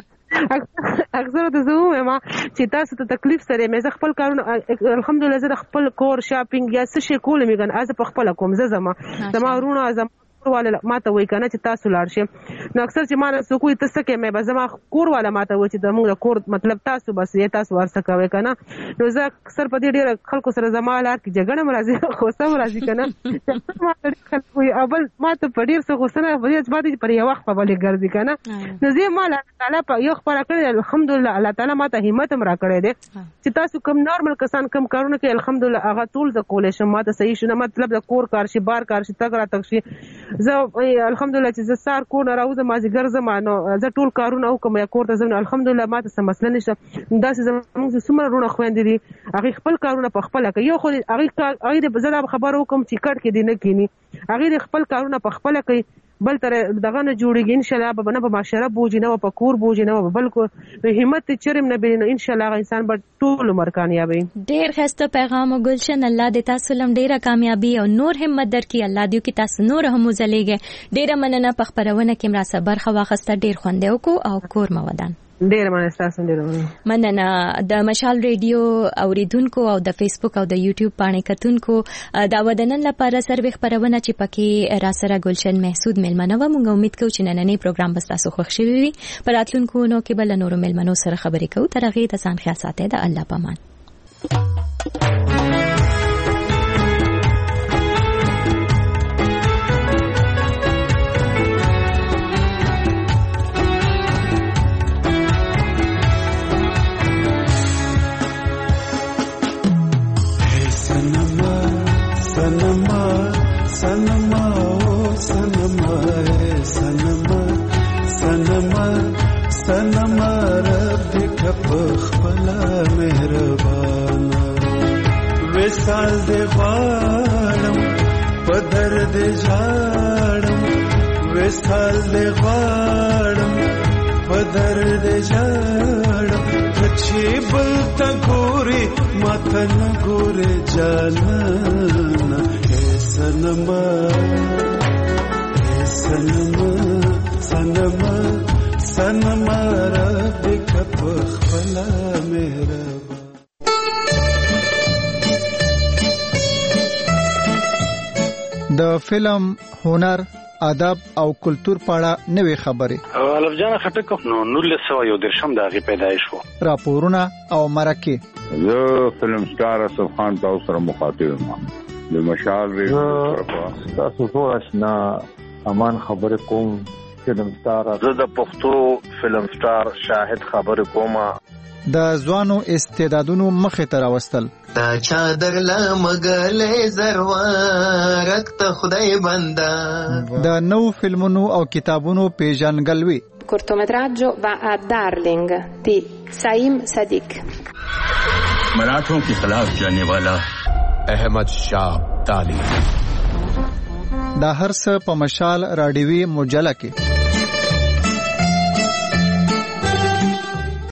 اکثر د زه ما چې تاسو ته تکلیف سره مې زه خپل کارونه الحمدلله زه خپل کور شاپینګ یا څه شي کول مې ګن از په خپل کوم زه زما زما ورونه زما والا ماته وای کنه چې تاسو لاړ شئ نو اکثر چې ما نه څوک وي تاسو کې مې زما کور والا ماته وای چې د موږ کور مطلب تاسو بس یې تاسو ورڅ کوي کنه نو زه اکثر په دې ډیر خلکو سره زما لار کې جګړه مرزي خو سم راځي کنه ما ډیر خلک وي اول ماته په ډیر څه غوسنه په دې باندې پر یو وخت په بلې ګرځي کنه نو زه ما الله تعالی په یو خبره کړې الحمدلله الله تعالی ماته همت هم را کړې ده چې تاسو کم نارمل کسان کم کارونه کوي الحمدلله هغه ټول ز کولې شم ماته صحیح شنه مطلب د کور کار شي بار کار شي تک را تک شي زه الحمدلله چې زه سار کو نه راوځم ما زګر زمانو زه ټول کارونه وکم یا کور ته زم الحمدلله ما ته سم مسله نشته داسې زموږ سمره رونه خويندې دي هغه خپل کارونه په خپل کوي یو خو هغه هغه د زړه خبر وکم چې کټ کې دي نه کینی هغه خپل کارونه په خپل کوي بل تر دغه نه جوړیږي ان شاء الله به نه په معاشره بوجي نه په کور بوجي نه بل کو همت چرم نه بینو ان شاء الله انسان به ټول عمر کامیابی ډیر خسته پیغام ګلشن الله دې تاسو لم ډیره کامیابی او نور همت درکړي الله دې کې تاسو نور هم وزلېږي ډیره مننه په خبرونه کې مرا صبر خوا خسته ډیر خوندې کو او کور مودان ډیر مننه تاسو ډیر مننه د مشال ریډیو اوریدونکو او د فیسبوک او د یوټیوب باندې کتونکو دا ودنن لپاره سروي خبرونه چې پکې را سره ګلشن محسود ملمنه و مونږ امید کوو چې نننې پروګرام بس تاسو خوښ شوي وي پر راتلونکو نو کې بل نورو ملمنو سره خبرې کوو تر هغه ته ځان خیال ساتئ د الله پامان رب دې کپ خپل مهربان وسال دې غالم پدر دې جاړم وسال دې غالم پدر دې جاړم چې بل تا ګوري ماتن ګوري جانانا اے سنما اے سنما سنما سنما رب کپ خپل مهربان. د فلم هنر ادب او کلچر پاړه نوې خبرې الف جان خټک نو نولس سو یو درشم دغه پیدایش وو راپورونه او مرکه زه فلم سٹار اسف خان تاسو سره مخاطب یم د مشال ریډیو تاسو ټول آشنا امان خبره کوم فلم سٹار زه د پښتو فلم سٹار شاهد خبره کوم د ځوانو استعدادونو مخه ته راوستل تا چادر لا مګلې زروارک ته خدای بندا د نو فلمونو او کتابونو پیژنګلوي cortometraggio va a Darling di Saim Sadiq. मराठों के खिलाफ जाने वाला अहमद शाह ताली. دا هر څه په مشال راډیوي مجله کې